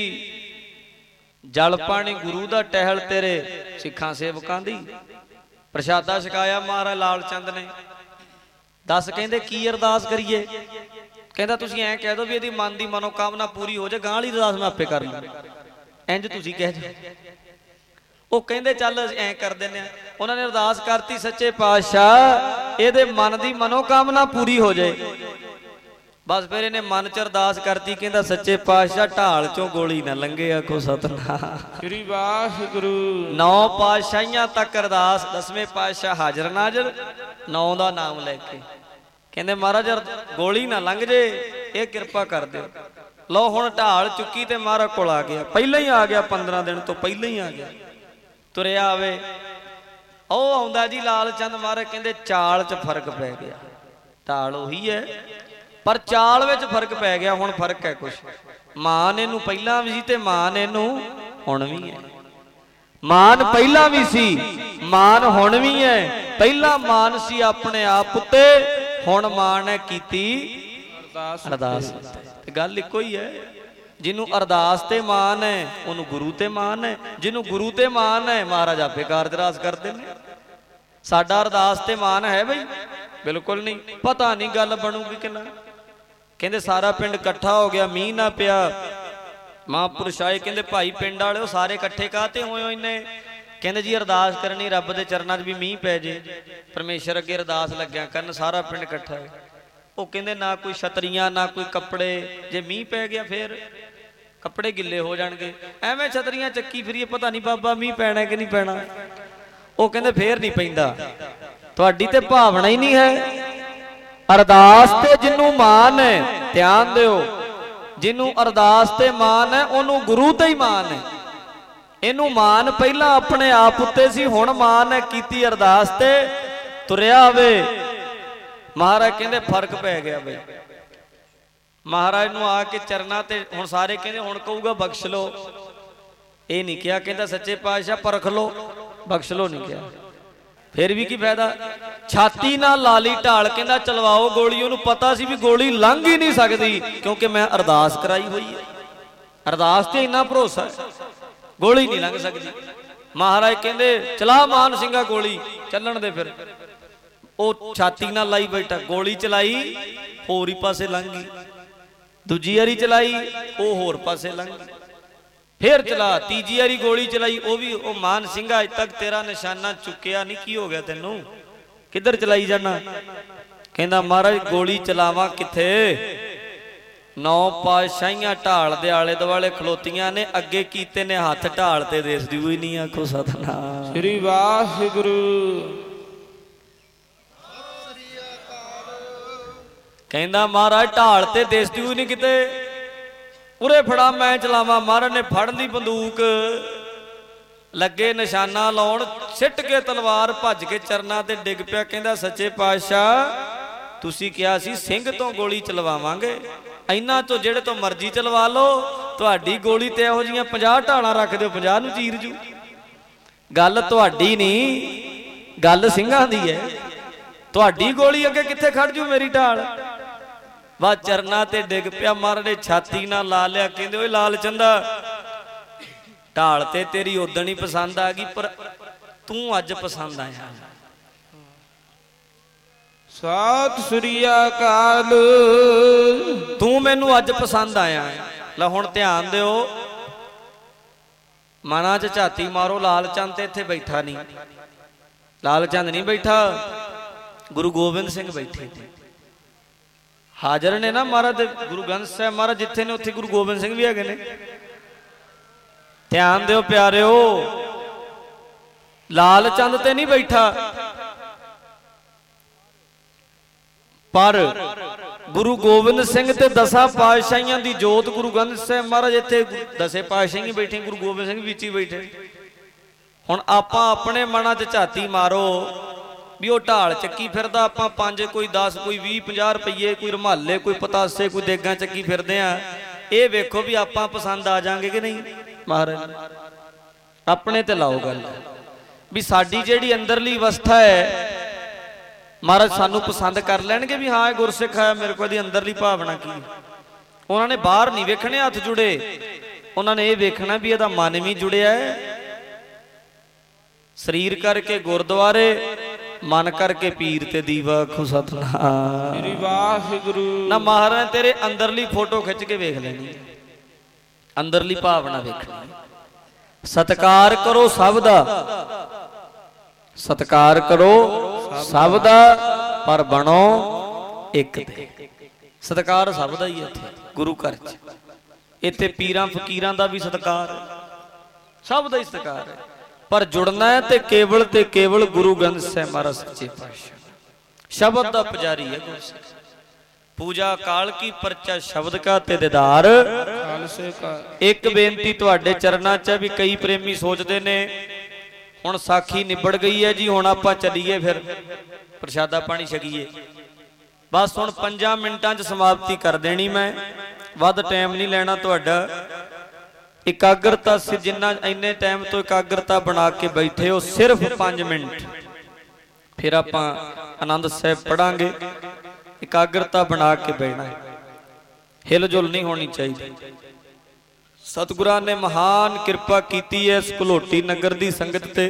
ਜਲ ਪਾਣੀ ਗੁਰੂ ਦਾ, ਟਹਿਲ ਤੇਰੇ ਸਿੱਖਾਂ ਸੇਵਕਾਂ ਦੀ। ਪ੍ਰਸ਼ਾਦਾ ਛਕਾਇਆ ਮਹਾਰਾਜ ਲਾਲ ਚੰਦ ਨੇ। ਦੱਸ ਕਹਿੰਦੇ ਕੀ ਅਰਦਾਸ ਕਰੀਏ। ਕਹਿੰਦਾ ਤੁਸੀਂ ਐਂ ਕਹਿ ਦੋ ਵੀ ਇਹਦੀ ਮਨ ਦੀ ਮਨੋਕਾਮਨਾ ਪੂਰੀ ਹੋ ਜਾਏ, ਗਾਂ ਵਾਲੀ ਅਰਦਾਸ ਮੈਂ ਆਪੇ ਕਰ ਲਵਾਂ, ਇੰਜ ਤੁਸੀਂ ਕਹਿ ਦਿਓ। ਉਹ ਕਹਿੰਦੇ ਚੱਲ ਐਂ ਕਰ ਦਿੰਦੇ ਆ। ਉਹਨਾਂ ਨੇ ਅਰਦਾਸ ਕਰਤੀ, ਸੱਚੇ ਪਾਤਸ਼ਾਹ ਇਹਦੇ ਮਨ ਦੀ ਮਨੋਕਾਮਨਾ ਪੂਰੀ ਹੋ ਜਾਏ। ਬਸ ਫਿਰ ਇਹਨੇ ਮਨ 'ਚ ਅਰਦਾਸ ਕਰਤੀ, ਕਹਿੰਦਾ ਸੱਚੇ ਪਾਤਸ਼ਾਹ ਢਾਲ 'ਚੋਂ ਗੋਲੀ ਨਾ ਲੰਘੇ। ਆਖੋ ਸਤਨਾਮ ਸ੍ਰੀ ਵਾਹਿਗੁਰੂ। ਨੌ ਪਾਤਸ਼ਾਹੀਆਂ ਤੱਕ ਅਰਦਾਸ, ਦਸਵੇਂ ਪਾਤਸ਼ਾਹ ਹਾਜ਼ਰ ਨਾਜ਼ਰ, ਨੌ ਦਾ ਨਾਮ ਲੈ ਕੇ ਕਹਿੰਦੇ ਮਹਾਰਾਜ ਗੋਲੀ ਨਾ ਲੰਘ ਜੇ, ਇਹ ਕਿਰਪਾ ਕਰ ਦਿਓ। ਲਓ ਹੁਣ ਢਾਲ ਚੁੱਕੀ ਤੇ ਮਹਾਰਾਜ ਕੋਲ ਆ ਗਿਆ। ਪਹਿਲਾਂ ਹੀ ਆ ਗਿਆ, ਪੰਦਰਾਂ ਦਿਨ ਤੋਂ ਪਹਿਲਾਂ ਹੀ ਆ ਗਿਆ, ਤੁਰਿਆ ਆਵੇ। ਉਹ ਆਉਂਦਾ ਜੀ ਲਾਲ ਚੰਦ ਮਹਾਰਾਜ। ਕਹਿੰਦੇ ਚਾਲ 'ਚ ਫਰਕ ਪੈ ਗਿਆ। ਢਾਲ ਉਹੀ ਹੈ ਪਰ ਚਾਲ ਵਿੱਚ ਫਰਕ ਪੈ ਗਿਆ। ਹੁਣ ਫਰਕ ਹੈ ਕੁਛ। ਮਾਨ ਇਹਨੂੰ ਪਹਿਲਾਂ ਵੀ ਸੀ ਤੇ ਮਾਨ ਇਹਨੂੰ ਹੁਣ ਵੀ ਹੈ। ਮਾਨ ਪਹਿਲਾਂ ਵੀ ਸੀ, ਮਾਨ ਹੁਣ ਵੀ ਹੈ। ਪਹਿਲਾਂ ਮਾਨ ਸੀ ਆਪਣੇ ਆਪ ਉੱਤੇ, ਹੁਣ ਮਾਨ ਹੈ ਕੀਤੀ ਅਰਦਾਸ। ਤੇ ਗੱਲ ਇੱਕੋ ਹੀ ਹੈ। ਜਿਹਨੂੰ ਅਰਦਾਸ ਤੇ ਮਾਨ ਹੈ ਉਹਨੂੰ ਗੁਰੂ ਤੇ ਮਾਨ ਹੈ, ਜਿਹਨੂੰ ਗੁਰੂ ਤੇ ਮਾਨ ਹੈ ਮਹਾਰਾਜ ਆਪੇ ਕਾਰਜ ਰਾਸ ਕਰਦੇ ਨੇ। ਸਾਡਾ ਅਰਦਾਸ ਤੇ ਮਾਨ ਹੈ ਬਈ? ਬਿਲਕੁਲ ਨਹੀਂ। ਪਤਾ ਨਹੀਂ ਗੱਲ ਬਣੂਗੀ ਕਿ ਨਾ। ਕਹਿੰਦੇ ਸਾਰਾ ਪਿੰਡ ਇਕੱਠਾ ਹੋ ਗਿਆ, ਮੀਂਹ ਨਾ ਪਿਆ। ਮਹਾਂਪੁਰਸ਼ ਆਏ, ਕਹਿੰਦੇ ਭਾਈ ਪਿੰਡ ਵਾਲਿਓ ਸਾਰੇ ਇਕੱਠੇ ਕਾਹਤੇ ਹੋਏ ਹੋ ਇੰਨੇ? ਕਹਿੰਦੇ ਜੀ ਅਰਦਾਸ ਕਰਨੀ ਰੱਬ ਦੇ ਚਰਨਾਂ 'ਚ ਵੀ ਮੀਂਹ ਪੈ ਜੇ। ਪਰਮੇਸ਼ਰ ਅੱਗੇ ਅਰਦਾਸ ਲੱਗਿਆ ਕਰਨ, ਸਾਰਾ ਪਿੰਡ ਇਕੱਠਾ ਹੈ। ਉਹ ਕਹਿੰਦੇ ਨਾ ਕੋਈ ਛਤਰੀਆਂ ਨਾ ਕੋਈ ਕੱਪੜੇ, ਜੇ ਮੀਂਹ ਪੈ ਗਿਆ ਫੇਰ ਕੱਪੜੇ ਗਿੱਲੇ ਹੋ ਜਾਣਗੇ। ਐਵੇਂ ਛਤਰੀਆਂ ਚੱਕੀ ਫਿਰੀਏ, ਪਤਾ ਨਹੀਂ ਬਾਬਾ ਮੀਂਹ ਪੈਣਾ ਕਿ ਨਹੀਂ ਪੈਣਾ। ਉਹ ਕਹਿੰਦੇ ਫੇਰ ਨਹੀਂ ਪੈਂਦਾ, ਤੁਹਾਡੀ ਤੇ ਭਾਵਨਾ ਹੀ ਨਹੀਂ ਹੈ। ਅਰਦਾਸ ਤੇ ਜਿਹਨੂੰ ਮਾਨ ਹੈ, ਧਿਆਨ ਦਿਓ, ਜਿਹਨੂੰ ਅਰਦਾਸ ਤੇ ਮਾਨ ਹੈ ਉਹਨੂੰ ਗੁਰੂ ਤੇ ਹੀ ਮਾਨ ਹੈ। ਇਹਨੂੰ ਮਾਨ ਪਹਿਲਾਂ ਆਪਣੇ ਆਪ ਉੱਤੇ ਸੀ, ਹੁਣ ਮਾਨ ਹੈ ਕੀਤੀ ਅਰਦਾਸ ਤੇ, ਤੁਰਿਆ ਆਵੇ। ਮਹਾਰਾਜ ਕਹਿੰਦੇ ਫਰਕ ਪੈ ਗਿਆ ਬਈ। ਮਹਾਰਾਜ ਨੂੰ ਆ ਕੇ ਚਰਨਾਂ ਤੇ ਹੁਣ ਸਾਰੇ ਕਹਿੰਦੇ ਹੁਣ ਕਹੂਗਾ ਬਖਸ਼ ਲੋ। ਇਹ ਨਹੀਂ ਕਿਹਾ, ਕਹਿੰਦਾ ਸੱਚੇ ਪਾਤਸ਼ਾਹ ਪਰਖ ਲੋ, ਬਖਸ਼ ਲੋ ਨਹੀਂ ਕਿਹਾ। ਫਿਰ ਵੀ ਕੀ ਫਾਇਦਾ, ਛਾਤੀ ਨਾਲ ਲਾ ਲਈ ਢਾਲ, ਕਹਿੰਦਾ ਚਲਵਾਓ ਗੋਲੀ। ਉਹਨੂੰ ਪਤਾ ਸੀ ਵੀ ਗੋਲੀ ਲੰਘ ਹੀ ਨਹੀਂ ਸਕਦੀ, ਕਿਉਂਕਿ ਮੈਂ ਅਰਦਾਸ ਕਰਾਈ ਹੋਈ ਹੈ। ਅਰਦਾਸ ਤੇ ਇੰਨਾ ਭਰੋਸਾ, ਗੋਲੀ ਨਹੀਂ ਲੰਘ ਸਕਦੀ। ਮਹਾਰਾਜ ਕਹਿੰਦੇ ਚਲਾ ਮਾਨ ਸਿੰਘਾ ਗੋਲੀ, ਚੱਲਣ ਦੇ। ਫਿਰ ਉਹ ਛਾਤੀ ਨਾਲ ਲਾਈ ਬੈਠਾ, ਗੋਲੀ ਚਲਾਈ ਹੋਰ ਹੀ ਪਾਸੇ ਲੰਘ ਗਈ। ਦੂਜੀ ਵਾਰੀ ਚਲਾਈ ਉਹ ਹੋਰ ਪਾਸੇ ਲੰਘ ਗਈ। ਫੇਰ ਚਲਾ, ਤੀਜੀ ਵਾਰੀ ਗੋਲੀ ਚਲਾਈ ਉਹ ਵੀ। ਉਹ ਮਾਨ ਸਿੰਘਾ ਅਜ ਤੱਕ ਤੇਰਾ ਨਿਸ਼ਾਨਾ ਚੁੱਕਿਆ ਨਹੀਂ, ਕੀ ਹੋ ਗਿਆ ਤੈਨੂੰ, ਕਿੱਧਰ ਚਲਾਈ ਜਾਣਾ? ਕਹਿੰਦਾ ਮਹਾਰਾਜ ਗੋਲੀ ਚਲਾਵਾਂ ਕਿੱਥੇ, ਨੌ ਪਾਤਸ਼ਾਹੀਆਂ ਢਾਲ ਦੇ ਆਲੇ ਦੁਆਲੇ ਖਲੋਤੀਆਂ ਨੇ, ਅੱਗੇ ਕੀਤੇ ਨੇ ਹੱਥ ਢਾਲ ਤੇ ਦਿਸਦੀ ਹੋਈ ਨਹੀਂ। ਆਖੋ ਸਤਨਾਮ ਸ੍ਰੀ ਵਾਹਿਗੁਰੂ। ਕਹਿੰਦਾ ਮਹਾਰਾਜ ਢਾਲ ਤੇ ਦਿਸਦੀ ਹੋਈ ਨਹੀਂ ਕਿਤੇ, ਉਰੇ ਫੜਾ ਮੈਂ ਚਲਾਵਾਂ। ਮਹਾਰਾਜ ਨੇ ਫੜਨ ਦੀ ਬੰਦੂਕ, ਲੱਗੇ ਨਿਸ਼ਾਨਾ ਲਾਉਣ, ਸਿੱਟ ਕੇ ਤਲਵਾਰ, ਭੱਜ ਕੇ ਚਰਨਾਂ ਤੇ ਡਿੱਗ ਪਿਆ। ਕਹਿੰਦਾ ਸੱਚੇ ਪਾਤਸ਼ਾਹ ਤੁਸੀਂ ਕਿਹਾ ਸੀ ਸਿੰਘ ਤੋਂ ਗੋਲੀ ਚਲਵਾਵਾਂਗੇ, ਇਹਨਾਂ ਤੋਂ ਜਿਹੜੇ ਤੋਂ ਮਰਜ਼ੀ ਚਲਵਾ ਲਓ, ਤੁਹਾਡੀ ਗੋਲੀ ਤੇ ਇਹੋ ਜੀਆਂ ਪੰਜਾਹ ਢਾਲਾਂ ਰੱਖ ਦਿਓ, ਪੰਜਾਹ ਨੂੰ ਚੀਰ ਜੂ। ਗੱਲ ਤੁਹਾਡੀ ਨਹੀਂ, ਗੱਲ ਸਿੰਘਾਂ ਦੀ ਹੈ। ਤੁਹਾਡੀ ਗੋਲੀ ਅੱਗੇ ਕਿੱਥੇ ਖੜ ਜੂ ਮੇਰੀ ਢਾਲ। ਵਾ ਚਰਨਾਂ ਤੇ ਡਿੱਗ ਪਿਆ। ਮਹਾਰਾਜ ਨੇ ਛਾਤੀ ਨਾਲ ਲਾ ਲਿਆ। ਕਹਿੰਦੇ ਓਏ ਲਾਲ ਚੰਦਾ, ਢਾਲ ਤੇ ਤੇਰੀ ਉਦਣ ਹੀ ਪਸੰਦ ਆ ਗਈ, ਪਰ ਤੂੰ ਅੱਜ ਪਸੰਦ ਆਇਆ। ਸਤਿ ਸ੍ਰੀ ਅਕਾਲ। ਤੂੰ ਮੈਨੂੰ ਅੱਜ ਪਸੰਦ ਆਇਆ। ਲੈ ਹੁਣ ਧਿਆਨ ਦਿਓ, ਮਨਾਂ 'ਚ ਝਾਤੀ ਮਾਰੋ। ਲਾਲ ਚੰਦ ਤੇ ਇੱਥੇ ਬੈਠਾ ਨਹੀਂ, ਲਾਲ ਚੰਦ ਨਹੀਂ ਬੈਠਾ, ਗੁਰੂ ਗੋਬਿੰਦ ਸਿੰਘ ਬੈਠੇ ਨੇ, ਹਾਜ਼ਰ ਨੇ ਨਾ ਮਹਾਰਾਜ ਦੇ। ਗੁਰੂ ਗ੍ਰੰਥ ਸਾਹਿਬ ਮਹਾਰਾਜ ਜਿੱਥੇ ਨੇ ਉੱਥੇ ਗੁਰੂ ਗੋਬਿੰਦ ਸਿੰਘ ਵੀ ਹੈਗੇ ਨੇ। ਧਿਆਨ ਦਿਓ ਪਿਆਰਿਓ, ਲਾਲ ਚੰਦ ਤੇ ਨਹੀਂ ਬੈਠਾ, ਪਰ ਗੁਰੂ ਗੋਬਿੰਦ ਸਿੰਘ ਤੇ ਦਸਾਂ ਪਾਤਸ਼ਾਹੀਆਂ ਦੀ ਜੋਤ ਗੁਰੂ ਗ੍ਰੰਥ ਸਾਹਿਬ ਮਹਾਰਾਜ ਇੱਥੇ ਦਸੇ ਪਾਤਸ਼ਾਹੀ ਬੈਠੇ, ਗੁਰੂ ਗੋਬਿੰਦ ਸਿੰਘ ਵਿੱਚ ਹੀ ਬੈਠੇ। ਹੁਣ ਆਪਾਂ ਆਪਣੇ ਮਨਾਂ 'ਚ ਝਾਤੀ ਮਾਰੋ ਵੀ ਉਹ ਢਾਲ ਚੱਕੀ ਫਿਰਦਾ, ਆਪਾਂ ਪੰਜ, ਕੋਈ ਦਸ, ਕੋਈ ਵੀਹ, ਪੰਜਾਹ ਰੁਪਈਏ, ਕੋਈ ਰੁਮਾਲੇ, ਕੋਈ ਪਤਾਸੇ, ਕੋਈ ਦੇਗਾਂ ਚੱਕੀ ਫਿਰਦੇ ਆ। ਇਹ ਵੇਖੋ ਵੀ ਆਪਾਂ ਪਸੰਦ ਆ ਜਾਾਂਗੇ ਕਿ ਨਹੀਂ। ਮਹਾਰਾਜ ਆਪਣੇ ਤੇ ਲਾਓ ਗੱਲ ਵੀ ਸਾਡੀ ਜਿਹੜੀ ਅੰਦਰਲੀ ਅਵਸਥਾ ਹੈ, ਮਹਾਰਾਜ ਸਾਨੂੰ ਪਸੰਦ ਕਰ ਲੈਣਗੇ ਵੀ ਹਾਂ ਇਹ ਗੁਰਸਿੱਖ ਆਇਆ, ਮੇਰੇ ਕੋਲ ਦੀ ਅੰਦਰਲੀ ਭਾਵਨਾ ਕੀ। ਉਹਨਾਂ ਨੇ ਬਾਹਰ ਨਹੀਂ ਵੇਖਣੇ ਹੱਥ ਜੁੜੇ, ਉਹਨਾਂ ਨੇ ਇਹ ਵੇਖਣਾ ਵੀ ਇਹਦਾ ਮਨ ਵੀ ਜੁੜਿਆ ਹੈ। ਸਰੀਰ ਕਰਕੇ ਗੁਰਦੁਆਰੇ, ਮਨ ਕਰਕੇ ਪੀਰ ਤੇ ਦੀਵਾ। ਆਖੋ ਸਤਨਾਮ ਸ੍ਰੀ ਵਾਹਿਗੁਰੂ। ਨਾ ਮਹਾਰਾਜ ਤੇਰੇ ਅੰਦਰਲੀ ਫੋਟੋ ਖਿੱਚ ਕੇ ਵੇਖ ਲੈਣੀ, ਅੰਦਰਲੀ ਭਾਵਨਾ ਵੇਖਣੀ। ਸਤਿਕਾਰ ਕਰੋ ਸਭ ਦਾ, ਸਤਿਕਾਰ ਕਰੋ ਸਭ ਦਾ, ਪਰ ਬਣੋ ਇੱਕ ਦੇ। ਸਤਿਕਾਰ ਸਭ ਦਾ ਹੀ ਹੈ ਇੱਥੇ ਗੁਰੂ ਘਰ 'ਚ। ਇੱਥੇ ਪੀਰਾਂ ਫਕੀਰਾਂ ਦਾ ਵੀ ਸਤਿਕਾਰ ਹੈ, ਸਭ ਦਾ ਹੀ ਸਤਿਕਾਰ ਹੈ, ਪਰ ਜੁੜਨਾ ਹੈ ਤੇ ਕੇਵਲ ਤੇ ਕੇਵਲ ਗੁਰੂ ਗ੍ਰੰਥ ਸਾਹਿਬ ਮਹਾਰਾਜ ਸੱਚੇ ਪਾਤਸ਼ਾਹ। ਸ਼ਬਦ ਦਾ ਪੁਜਾਰੀ ਹੈ ਗੁਰਸਿੱਖ। ਪੂਜਾ ਕਾਲ ਕੀ ਪਰਚਾ ਸ਼ਬਦ ਕਾ ਤੇ ਦੀਦਾਰ ਖਾਲਸੇ ਕਾ। ਇੱਕ ਬੇਨਤੀ ਤੁਹਾਡੇ ਚਰਨਾਂ 'ਚ ਵੀ ਕਈ ਪ੍ਰੇਮੀ ਸੋਚਦੇ ਨੇ ਹੁਣ ਸਾਖੀ ਨਿਬੜ ਗਈ ਹੈ ਜੀ, ਹੁਣ ਆਪਾਂ ਚੱਲੀਏ ਫਿਰ ਪ੍ਰਸ਼ਾਦਾ ਪਾਣੀ ਛਕੀਏ। ਬਸ ਹੁਣ ਪੰਜਾਂ ਮਿੰਟਾਂ 'ਚ ਸਮਾਪਤੀ ਕਰ ਦੇਣੀ ਮੈਂ, ਵੱਧ ਟਾਈਮ ਨਹੀਂ ਲੈਣਾ ਤੁਹਾਡਾ। ਇਕਾਗਰਤਾ ਸੀ, ਜਿੰਨਾ ਇੰਨੇ ਟਾਈਮ ਤੋਂ ਇਕਾਗਰਤਾ ਬਣਾ ਕੇ ਬੈਠੇ ਹੋ, ਸਿਰਫ ਪੰਜ ਮਿੰਟ, ਫਿਰ ਆਪਾਂ ਆਨੰਦ ਸਾਹਿਬ ਪੜਾਂਗੇ। ਇਕਾਗਰਤਾ ਬਣਾ ਕੇ ਬੈਠਣਾ, ਹਿਲ ਜੁਲ ਨਹੀਂ ਹੋਣੀ ਚਾਹੀਦੀ। ਸਤਿਗੁਰਾਂ ਨੇ ਮਹਾਨ ਕਿਰਪਾ ਕੀਤੀ ਹੈ ਇਸ ਘਲੋਟੀ ਨਗਰ ਦੀ ਸੰਗਤ ਤੇ।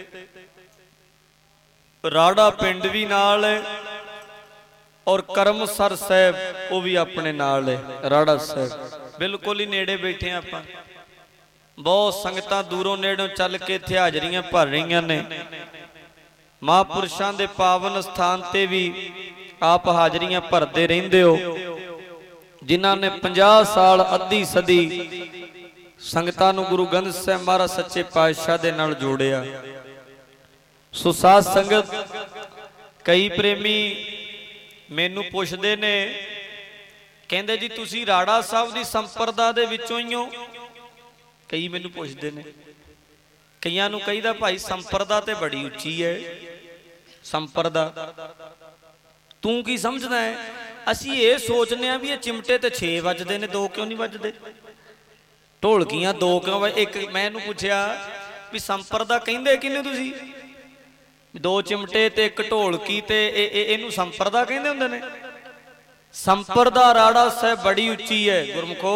ਰਾੜਾ ਪਿੰਡ ਵੀ ਨਾਲ ਹੈ ਔਰ ਕਰਮਸਰ ਸਾਹਿਬ ਉਹ ਵੀ ਆਪਣੇ ਨਾਲ ਹੈ। ਰਾੜਾ ਸਾਹਿਬ ਬਿਲਕੁਲ ਹੀ ਨੇੜੇ ਬੈਠੇ ਆਪਾਂ, ਬਹੁਤ ਸੰਗਤਾਂ ਦੂਰੋਂ ਨੇੜੋਂ ਚੱਲ ਕੇ ਇੱਥੇ ਹਾਜ਼ਰੀਆਂ ਭਰ ਰਹੀਆਂ ਨੇ। ਮਹਾਂਪੁਰਸ਼ਾਂ ਦੇ ਪਾਵਨ ਸਥਾਨ ਤੇ ਵੀ ਆਪ ਹਾਜ਼ਰੀਆਂ ਭਰਦੇ ਰਹਿੰਦੇ ਹੋ, ਜਿਨ੍ਹਾਂ ਨੇ ਪੰਜਾਹ ਸਾਲ ਅੱਧੀ ਸਦੀ ਸੰਗਤਾਂ ਨੂੰ ਗੁਰੂ ਗ੍ਰੰਥ ਸਾਹਿਬ ਮਹਾਰਾਜ ਸੱਚੇ ਪਾਤਸ਼ਾਹ ਦੇ ਨਾਲ ਜੋੜਿਆ। ਸੋ ਸਾਧ ਸੰਗਤ, ਕਈ ਪ੍ਰੇਮੀ ਮੈਨੂੰ ਪੁੱਛਦੇ ਨੇ, ਕਹਿੰਦੇ ਜੀ ਤੁਸੀਂ ਰਾੜਾ ਸਾਹਿਬ ਦੀ ਸੰਪਰਦਾ ਦੇ ਵਿੱਚੋਂ ਹੀ ਹੋ। ਕਈ ਮੈਨੂੰ ਪੁੱਛਦੇ ਨੇ, ਕਈਆਂ ਨੂੰ ਕਹੀਦਾ ਭਾਈ ਸੰਪਰਦਾ ਤੇ ਬੜੀ ਉੱਚੀ ਹੈ। ਸੰਪਰਦਾ ਤੂੰ ਕੀ ਸਮਝਦਾ ਹੈ? ਅਸੀਂ ਇਹ ਸੋਚਦੇ ਆ ਵੀ ਇਹ ਚਿਮਟੇ ਤੇ ਛੇ ਵੱਜਦੇ ਨੇ, ਦੋ ਕਿਉਂ ਨਹੀਂ ਵੱਜਦੇ? ਢੋਲਕੀਆਂ ਦੋ ਕਿਉਂ? ਇੱਕ ਮੈਂ ਇਹਨੂੰ ਪੁੱਛਿਆ ਵੀ ਸੰਪਰਦਾ ਕਹਿੰਦੇ ਕਿਹਨੂੰ ਤੁਸੀਂ? ਦੋ ਚਿਮਟੇ ਤੇ ਇੱਕ ਢੋਲਕੀ ਤੇ ਇਹਨੂੰ ਸੰਪਰਦਾ ਕਹਿੰਦੇ ਹੁੰਦੇ ਨੇ। ਸੰਪਰਦਾ ਰਾੜਾ ਸਾਹਿਬ ਬੜੀ ਉੱਚੀ ਹੈ ਗੁਰਮੁਖੋ,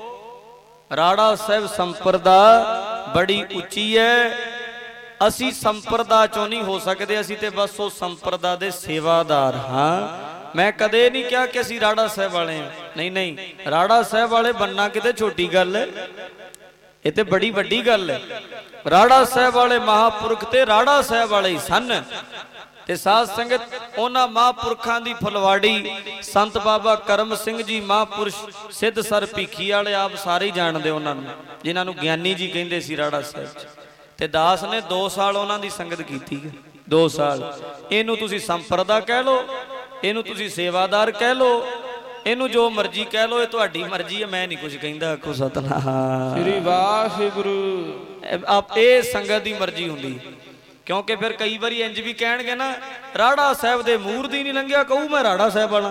ਰਾੜਾ ਸਾਹਿਬ ਸੰਪਰਦਾ ਬੜੀ ਉੱਚੀ ਹੈ। ਅਸੀਂ ਸੰਪਰਦਾ ਚੋਂ ਨਹੀਂ ਹੋ ਸਕਦੇ, ਅਸੀਂ ਤੇ ਬਸ ਉਹ ਸੰਪਰਦਾ ਦੇ ਸੇਵਾਦਾਰ ਹਾਂ। ਮੈਂ ਕਦੇ ਨਹੀਂ ਕਿਹਾ ਕਿ ਅਸੀਂ ਰਾੜਾ ਸਾਹਿਬ ਵਾਲੇ ਹਾਂ, ਨਹੀਂ ਨਹੀਂ, ਰਾੜਾ ਸਾਹਿਬ ਵਾਲੇ ਬੰਨਾ ਕਿਤੇ ਛੋਟੀ ਗੱਲ ਹੈ, ਇਹ ਤੇ ਬੜੀ ਵੱਡੀ ਗੱਲ ਹੈ। ਰਾੜਾ ਸਾਹਿਬ ਵਾਲੇ ਮਹਾਂਪੁਰਖ ਤੇ ਰਾੜਾ ਸਾਹਿਬ ਵਾਲੇ ਹੀ ਸਨ। ਤੇ ਸਾਧ ਸੰਗਤ ਉਹਨਾਂ ਮਹਾਂਪੁਰਖਾਂ ਦੀ ਫੁਲਵਾੜੀ ਸੰਤ ਬਾਬਾ ਕਰਮ ਸਿੰਘ ਜੀ ਮਹਾਂਪੁਰਸ਼ ਸਿੱਧ ਸਰ ਭੀਖੀ ਵਾਲੇ ਆਪ ਸਾਰੇ ਹੀ ਜਾਣਦੇ ਉਹਨਾਂ ਨੂੰ, ਜਿਨ੍ਹਾਂ ਨੂੰ ਗਿਆਨੀ ਜੀ ਕਹਿੰਦੇ ਸੀ ਰਾੜਾ ਸਾਹਿਬ ਚ। ਤੇ ਦਾਸ ਨੇ ਦੋ ਸਾਲ ਉਹਨਾਂ ਦੀ ਸੰਗਤ ਕੀਤੀ ਹੈ, ਦੋ ਸਾਲ। ਇਹਨੂੰ ਤੁਸੀਂ ਸੰਪਰਦਾ ਕਹਿ ਲਓ, ਇਹਨੂੰ ਤੁਸੀਂ ਸੇਵਾਦਾਰ ਕਹਿ ਲਓ, ਇਹਨੂੰ ਜੋ ਮਰਜ਼ੀ ਕਹਿ ਲਓ, ਇਹ ਤੁਹਾਡੀ ਮਰਜ਼ੀ ਹੈ, ਮੈਂ ਨਹੀਂ ਕੁਝ ਕਹਿੰਦਾ। ਆਖੋ ਸਤਿਨਾਮ ਸ੍ਰੀ ਵਾਹਿਗੁਰੂ। ਆਪ ਇਹ ਸੰਗਤ ਦੀ ਮਰਜ਼ੀ ਹੁੰਦੀ, ਕਿਉਂਕਿ ਫਿਰ ਕਈ ਵਾਰੀ ਇੰਜ ਵੀ ਕਹਿਣਗੇ ਨਾ, ਰਾੜਾ ਸਾਹਿਬ ਦੇ ਮੂਹਰ ਦੀ ਨਹੀਂ ਲੰਘਿਆ ਕਹੂ ਮੈਂ ਰਾੜਾ ਸਾਹਿਬ ਵਾਲਾ,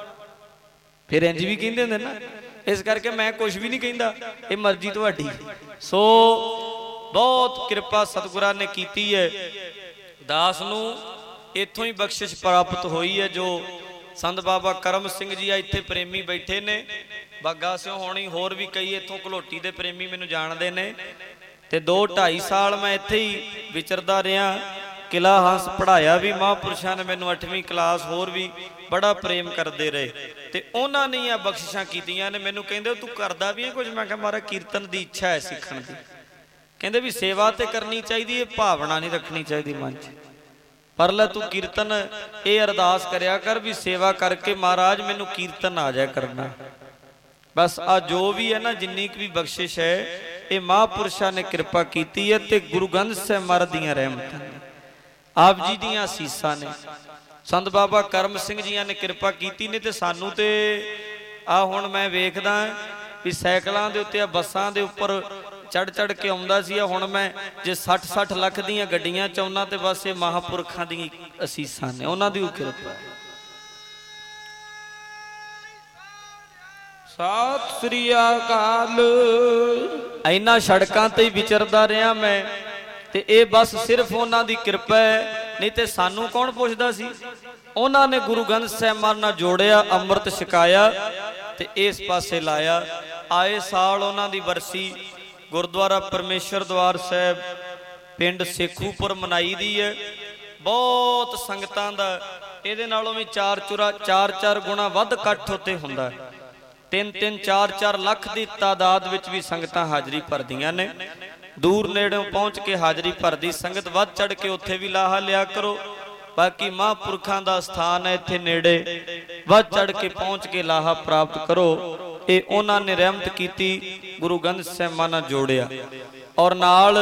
ਫਿਰ ਇੰਜ ਵੀ ਕਹਿੰਦੇ ਹੁੰਦੇ ਨਾ। ਇਸ ਕਰਕੇ ਮੈਂ ਕੁਝ ਵੀ ਨਹੀਂ ਕਹਿੰਦਾ, ਇਹ ਮਰਜ਼ੀ ਤੁਹਾਡੀ। ਸੋ ਬਹੁਤ ਕਿਰਪਾ ਸਤਿਗੁਰਾਂ ਨੇ ਕੀਤੀ ਹੈ, ਦਾਸ ਨੂੰ ਇੱਥੋਂ ਹੀ ਬਖਸ਼ਿਸ਼ ਪ੍ਰਾਪਤ ਹੋਈ ਹੈ। ਜੋ ਸੰਤ ਬਾਬਾ ਕਰਮ ਸਿੰਘ ਜੀ ਆ ਇੱਥੇ ਪ੍ਰੇਮੀ ਬੈਠੇ ਨੇ, ਬਾਗਾ ਸਿਓ ਹੋਣੀ, ਹੋਰ ਵੀ ਕਈ ਇੱਥੋਂ ਘਲੋਟੀ ਦੇ ਪ੍ਰੇਮੀ ਮੈਨੂੰ ਜਾਣਦੇ ਨੇ। ਤੇ ਦੋ ਢਾਈ ਸਾਲ ਮੈਂ ਇੱਥੇ ਹੀ ਵਿਚਰਦਾ ਰਿਹਾ। ਕਿਲਾ ਹੰਸ ਪੜ੍ਹਾਇਆ ਵੀ ਮਹਾਂਪੁਰਸ਼ਾਂ ਨੇ ਮੈਨੂੰ, ਅੱਠਵੀਂ ਕਲਾਸ, ਹੋਰ ਵੀ ਬੜਾ ਪ੍ਰੇਮ ਕਰਦੇ ਰਹੇ। ਤੇ ਉਹਨਾਂ ਨੇ ਆ ਬਖਸ਼ਿਸ਼ਾਂ ਕੀਤੀਆਂ ਨੇ। ਮੈਨੂੰ ਕਹਿੰਦੇ ਤੂੰ ਕਰਦਾ ਵੀ ਹੈ ਕੁਝ? ਮੈਂ ਕਿਹਾ ਮਾਰਾ ਕੀਰਤਨ ਦੀ ਇੱਛਾ ਹੈ ਸਿੱਖਣ ਦੀ। ਕਹਿੰਦੇ ਵੀ ਸੇਵਾ ਤੇ ਕਰਨੀ ਚਾਹੀਦੀ ਹੈ, ਭਾਵਨਾ ਨਹੀਂ ਰੱਖਣੀ ਚਾਹੀਦੀ ਮਨ 'ਚ। ਪਰ ਲੈ ਤੂੰ ਕੀਰਤਨ ਇਹ ਅਰਦਾਸ ਕਰਿਆ ਕਰ ਵੀ ਸੇਵਾ ਕਰਕੇ ਮਹਾਰਾਜ ਮੈਨੂੰ ਕੀਰਤਨ ਆ ਜਾਇਆ ਕਰਨਾ। ਬਸ ਆ ਜੋ ਵੀ ਹੈ ਨਾ, ਜਿੰਨੀ ਕੁ ਵੀ ਬਖਸ਼ਿਸ਼ ਹੈ, ਇਹ ਮਹਾਂਪੁਰਸ਼ਾਂ ਨੇ ਕਿਰਪਾ ਕੀਤੀ ਹੈ ਤੇ ਗੁਰੂ ਗ੍ਰੰਥ ਸਾਹਿਬ ਮਹਾਰਾਜ ਦੀਆਂ ਰਹਿਮਤਾਂ ਨੇ, ਆਪ ਜੀ ਦੀਆਂ ਅਸੀਸਾਂ ਨੇ, ਸੰਤ ਬਾਬਾ ਕਰਮ ਸਿੰਘ ਜੀਆਂ ਨੇ ਕਿਰਪਾ ਕੀਤੀ ਨੇ। ਤੇ ਸਾਨੂੰ ਤੇ ਆ ਹੁਣ ਮੈਂ ਵੇਖਦਾ ਵੀ ਸਾਈਕਲਾਂ ਦੇ ਉੱਤੇ, ਆ ਬੱਸਾਂ ਦੇ ਉੱਪਰ ਚੜ ਚੜ ਕੇ ਆਉਂਦਾ ਸੀ। ਹੁਣ ਮੈਂ ਜੇ ਸੱਠ ਸੱਠ ਲੱਖ ਦੀਆਂ ਗੱਡੀਆਂ ਚ ਆਉਣਾ ਤੇ ਬਸ ਇਹ ਮਹਾਂਪੁਰਖਾਂ ਦੀਆਂ ਅਸੀਸਾਂ ਨੇ, ਉਹਨਾਂ ਦੀ ਕਿਰਪਾ। ਸਤਿ ਸ੍ਰੀ ਅਕਾਲ। ਇਹਨਾਂ ਸੜਕਾਂ ਤੇ ਹੀ ਵਿਚਰਦਾ ਰਿਹਾ ਮੈਂ, ਤੇ ਇਹ ਬਸ ਸਿਰਫ ਉਹਨਾਂ ਦੀ ਕਿਰਪਾ ਹੈ, ਨਹੀਂ ਤੇ ਸਾਨੂੰ ਕੌਣ ਪੁੱਛਦਾ ਸੀ। ਉਹਨਾਂ ਨੇ ਗੁਰੂ ਗ੍ਰੰਥ ਸਾਹਿਬ ਮਹਾਰਾਜ ਨਾਲ ਜੋੜਿਆ, ਅੰਮ੍ਰਿਤ ਛਕਾਇਆ ਤੇ ਇਸ ਪਾਸੇ ਲਾਇਆ। ਆਏ ਸਾਲ ਉਹਨਾਂ ਦੀ ਬਰਸੀ ਗੁਰਦੁਆਰਾ ਪਰਮੇਸ਼ਰ ਦਵਾਰ ਸਾਹਿਬ ਪਿੰਡ ਸੇਖੂਪੁਰ ਮਨਾਈ ਦੀ ਹੈ। ਬਹੁਤ ਸੰਗਤਾਂ ਦਾ ਇਹਦੇ ਨਾਲੋਂ ਵੀ ਚਾਰ ਚੁਰਾ ਚਾਰ ਚਾਰ ਗੁਣਾ ਵੱਧ ਇਕੱਠ ਉੱਤੇ ਹੁੰਦਾ। ਤਿੰਨ ਤਿੰਨ ਚਾਰ ਚਾਰ ਲੱਖ ਦੀ ਤਾਦਾਦ ਵਿੱਚ ਵੀ ਸੰਗਤਾਂ ਹਾਜ਼ਰੀ ਭਰਦੀਆਂ ਨੇ। ਦੂਰ ਨੇੜਿਓਂ ਪਹੁੰਚ ਕੇ ਹਾਜ਼ਰੀ ਭਰਦੀ ਸੰਗਤ ਵੱਧ ਚੜ ਕੇ ਉੱਥੇ ਵੀ ਲਾਹਾ ਲਿਆ ਕਰੋ। ਬਾਕੀ ਮਹਾਂਪੁਰਖਾਂ ਦਾ ਸਥਾਨ ਹੈ ਇੱਥੇ ਨੇੜੇ, ਵੱਧ ਚੜ ਕੇ ਪਹੁੰਚ ਕੇ ਲਾਹਾ ਪ੍ਰਾਪਤ ਕਰੋ। ਇਹ ਉਹਨਾਂ ਨੇ ਰਹਿਮਤ ਕੀਤੀ, ਗੁਰੂ ਗ੍ਰੰਥ ਸਾਹਿਬ ਨਾਲ ਜੋੜਿਆ। ਔਰ ਨਾਲ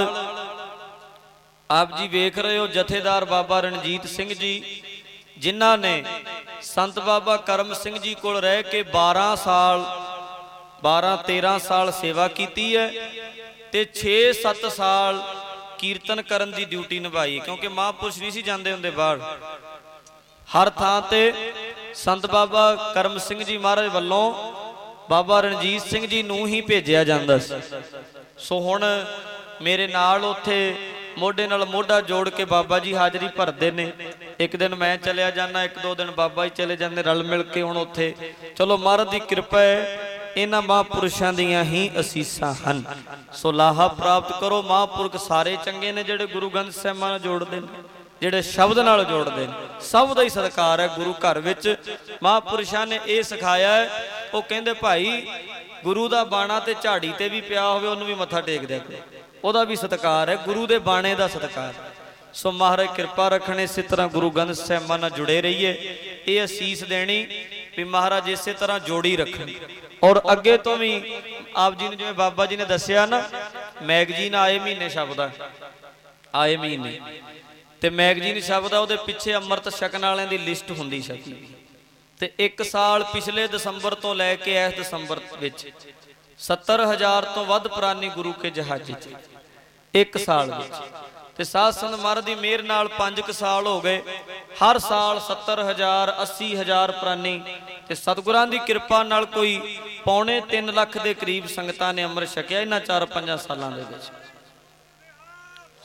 ਆਪ ਜੀ ਵੇਖ ਰਹੇ ਹੋ ਜਥੇਦਾਰ ਬਾਬਾ ਰਣਜੀਤ ਸਿੰਘ ਜੀ, ਜਿਨ੍ਹਾਂ ਨੇ ਸੰਤ ਬਾਬਾ ਕਰਮ ਸਿੰਘ ਜੀ ਕੋਲ ਰਹਿ ਕੇ ਬਾਰਾਂ ਸਾਲ ਬਾਰਾਂ ਤੇਰਾਂ ਸਾਲ ਸੇਵਾ ਕੀਤੀ ਹੈ ਤੇ ਛੇ ਸੱਤ ਸਾਲ ਕੀਰਤਨ ਕਰਨ ਦੀ ਡਿਊਟੀ ਨਿਭਾਈ। ਕਿਉਂਕਿ ਮਹਾਂਪੁਰਸ਼ ਨਹੀਂ ਸੀ ਜਾਂਦੇ ਹੁੰਦੇ ਬਾਹਰ, ਹਰ ਥਾਂ ਤੇ ਸੰਤ ਬਾਬਾ ਕਰਮ ਸਿੰਘ ਜੀ ਮਹਾਰਾਜ ਵੱਲੋਂ ਬਾਬਾ ਰਣਜੀਤ ਸਿੰਘ ਜੀ ਨੂੰ ਹੀ ਭੇਜਿਆ ਜਾਂਦਾ ਸੀ। ਸੋ ਹੁਣ ਮੇਰੇ ਨਾਲ ਉੱਥੇ ਮੋਢੇ ਨਾਲ ਮੋਢਾ ਜੋੜ ਕੇ ਬਾਬਾ ਜੀ ਹਾਜ਼ਰੀ ਭਰਦੇ ਨੇ। ਇੱਕ ਦਿਨ ਮੈਂ ਚਲਿਆ ਜਾਂਦਾ, ਇੱਕ ਦੋ ਦਿਨ ਬਾਬਾ ਜੀ ਚਲੇ ਜਾਂਦੇ, ਰਲ ਮਿਲ ਕੇ ਹੁਣ ਉੱਥੇ। ਚਲੋ ਮਹਾਰਾਜ ਦੀ ਕਿਰਪਾ ਹੈ, ਇਹਨਾਂ ਮਹਾਂਪੁਰਸ਼ਾਂ ਦੀਆਂ ਹੀ ਅਸੀਸਾਂ ਹਨ। ਸੋ ਲਾਹਾ ਪ੍ਰਾਪਤ ਕਰੋ। ਮਹਾਂਪੁਰਖ ਸਾਰੇ ਚੰਗੇ ਨੇ ਜਿਹੜੇ ਗੁਰੂ ਗ੍ਰੰਥ ਸਾਹਿਬ ਨਾਲ ਜੋੜਦੇ ਨੇ, ਜਿਹੜੇ ਸ਼ਬਦ ਨਾਲ ਜੋੜਦੇ ਨੇ। ਸਭ ਦਾ ਹੀ ਸਤਿਕਾਰ ਹੈ ਗੁਰੂ ਘਰ ਵਿੱਚ। ਮਹਾਂਪੁਰਸ਼ਾਂ ਨੇ ਇਹ ਸਿਖਾਇਆ ਹੈ, ਉਹ ਕਹਿੰਦੇ ਭਾਈ ਗੁਰੂ ਦਾ ਬਾਣਾ ਤੇ ਝਾੜੀ ਤੇ ਵੀ ਪਿਆ ਹੋਵੇ ਉਹਨੂੰ ਵੀ ਮੱਥਾ ਟੇਕ ਦਿਆ ਕਰੋ, ਉਹਦਾ ਵੀ ਸਤਿਕਾਰ ਹੈ, ਗੁਰੂ ਦੇ ਬਾਣੇ ਦਾ ਸਤਿਕਾਰ। ਸੋ ਮਹਾਰਾਜ ਕਿਰਪਾ ਰੱਖਣ, ਇਸੇ ਤਰ੍ਹਾਂ ਗੁਰੂ ਗ੍ਰੰਥ ਸਾਹਿਬ ਨਾਲ ਜੁੜੇ ਰਹੀਏ। ਇਹ ਅਸੀਸ ਦੇਣੀ ਵੀ ਮਹਾਰਾਜ ਇਸੇ ਤਰ੍ਹਾਂ ਜੋੜੀ ਰੱਖਣ। ਔਰ ਅੱਗੇ ਤੋਂ ਵੀ ਆਪ ਜੀ ਨੂੰ ਜਿਵੇਂ ਬਾਬਾ ਜੀ ਨੇ ਦੱਸਿਆ ਨਾ, ਮੈਗਜ਼ੀਨ ਆਏ ਮਹੀਨੇ ਸ਼ਬਦ ਆ, ਆਏ ਮਹੀਨੇ ਤੇ ਮੈਗਜ਼ੀਨ ਸ਼ਬਦ ਆ, ਉਹਦੇ ਪਿੱਛੇ ਅੰਮ੍ਰਿਤ ਛਕਣ ਵਾਲਿਆਂ ਦੀ ਲਿਸਟ ਹੁੰਦੀ ਛਕੀ। ਤੇ ਇੱਕ ਸਾਲ ਪਿਛਲੇ ਦਸੰਬਰ ਤੋਂ ਲੈ ਕੇ ਇਸ ਦਸੰਬਰ ਵਿੱਚ ਸੱਤਰ ਹਜ਼ਾਰ ਤੋਂ ਵੱਧ ਪ੍ਰਾਨੀ ਗੁਰੂ ਕੇ ਜਹਾਜ਼ ਚ ਇੱਕ ਸਾਲ ਵਿੱਚ। ਤੇ ਸਾਧ ਸੰਗਤ ਮਹਾਰਾਜ ਦੀ ਮਿਹਰ ਨਾਲ ਪੰਜ ਕੁ ਸਾਲ ਹੋ ਗਏ, ਹਰ ਸਾਲ ਸੱਤਰ ਹਜ਼ਾਰ ਅੱਸੀ ਹਜ਼ਾਰ ਪ੍ਰਾਨੀ। ਤੇ ਸਤਿਗੁਰਾਂ ਦੀ ਕਿਰਪਾ ਨਾਲ ਕੋਈ ਪੌਣੇ ਤਿੰਨ ਲੱਖ ਦੇ ਕਰੀਬ ਸੰਗਤਾਂ ਨੇ ਅੰਮ੍ਰਿਤ ਛਕਿਆ ਇਹਨਾਂ ਚਾਰ ਪੰਜਾਂ ਸਾਲਾਂ ਦੇ ਵਿੱਚ।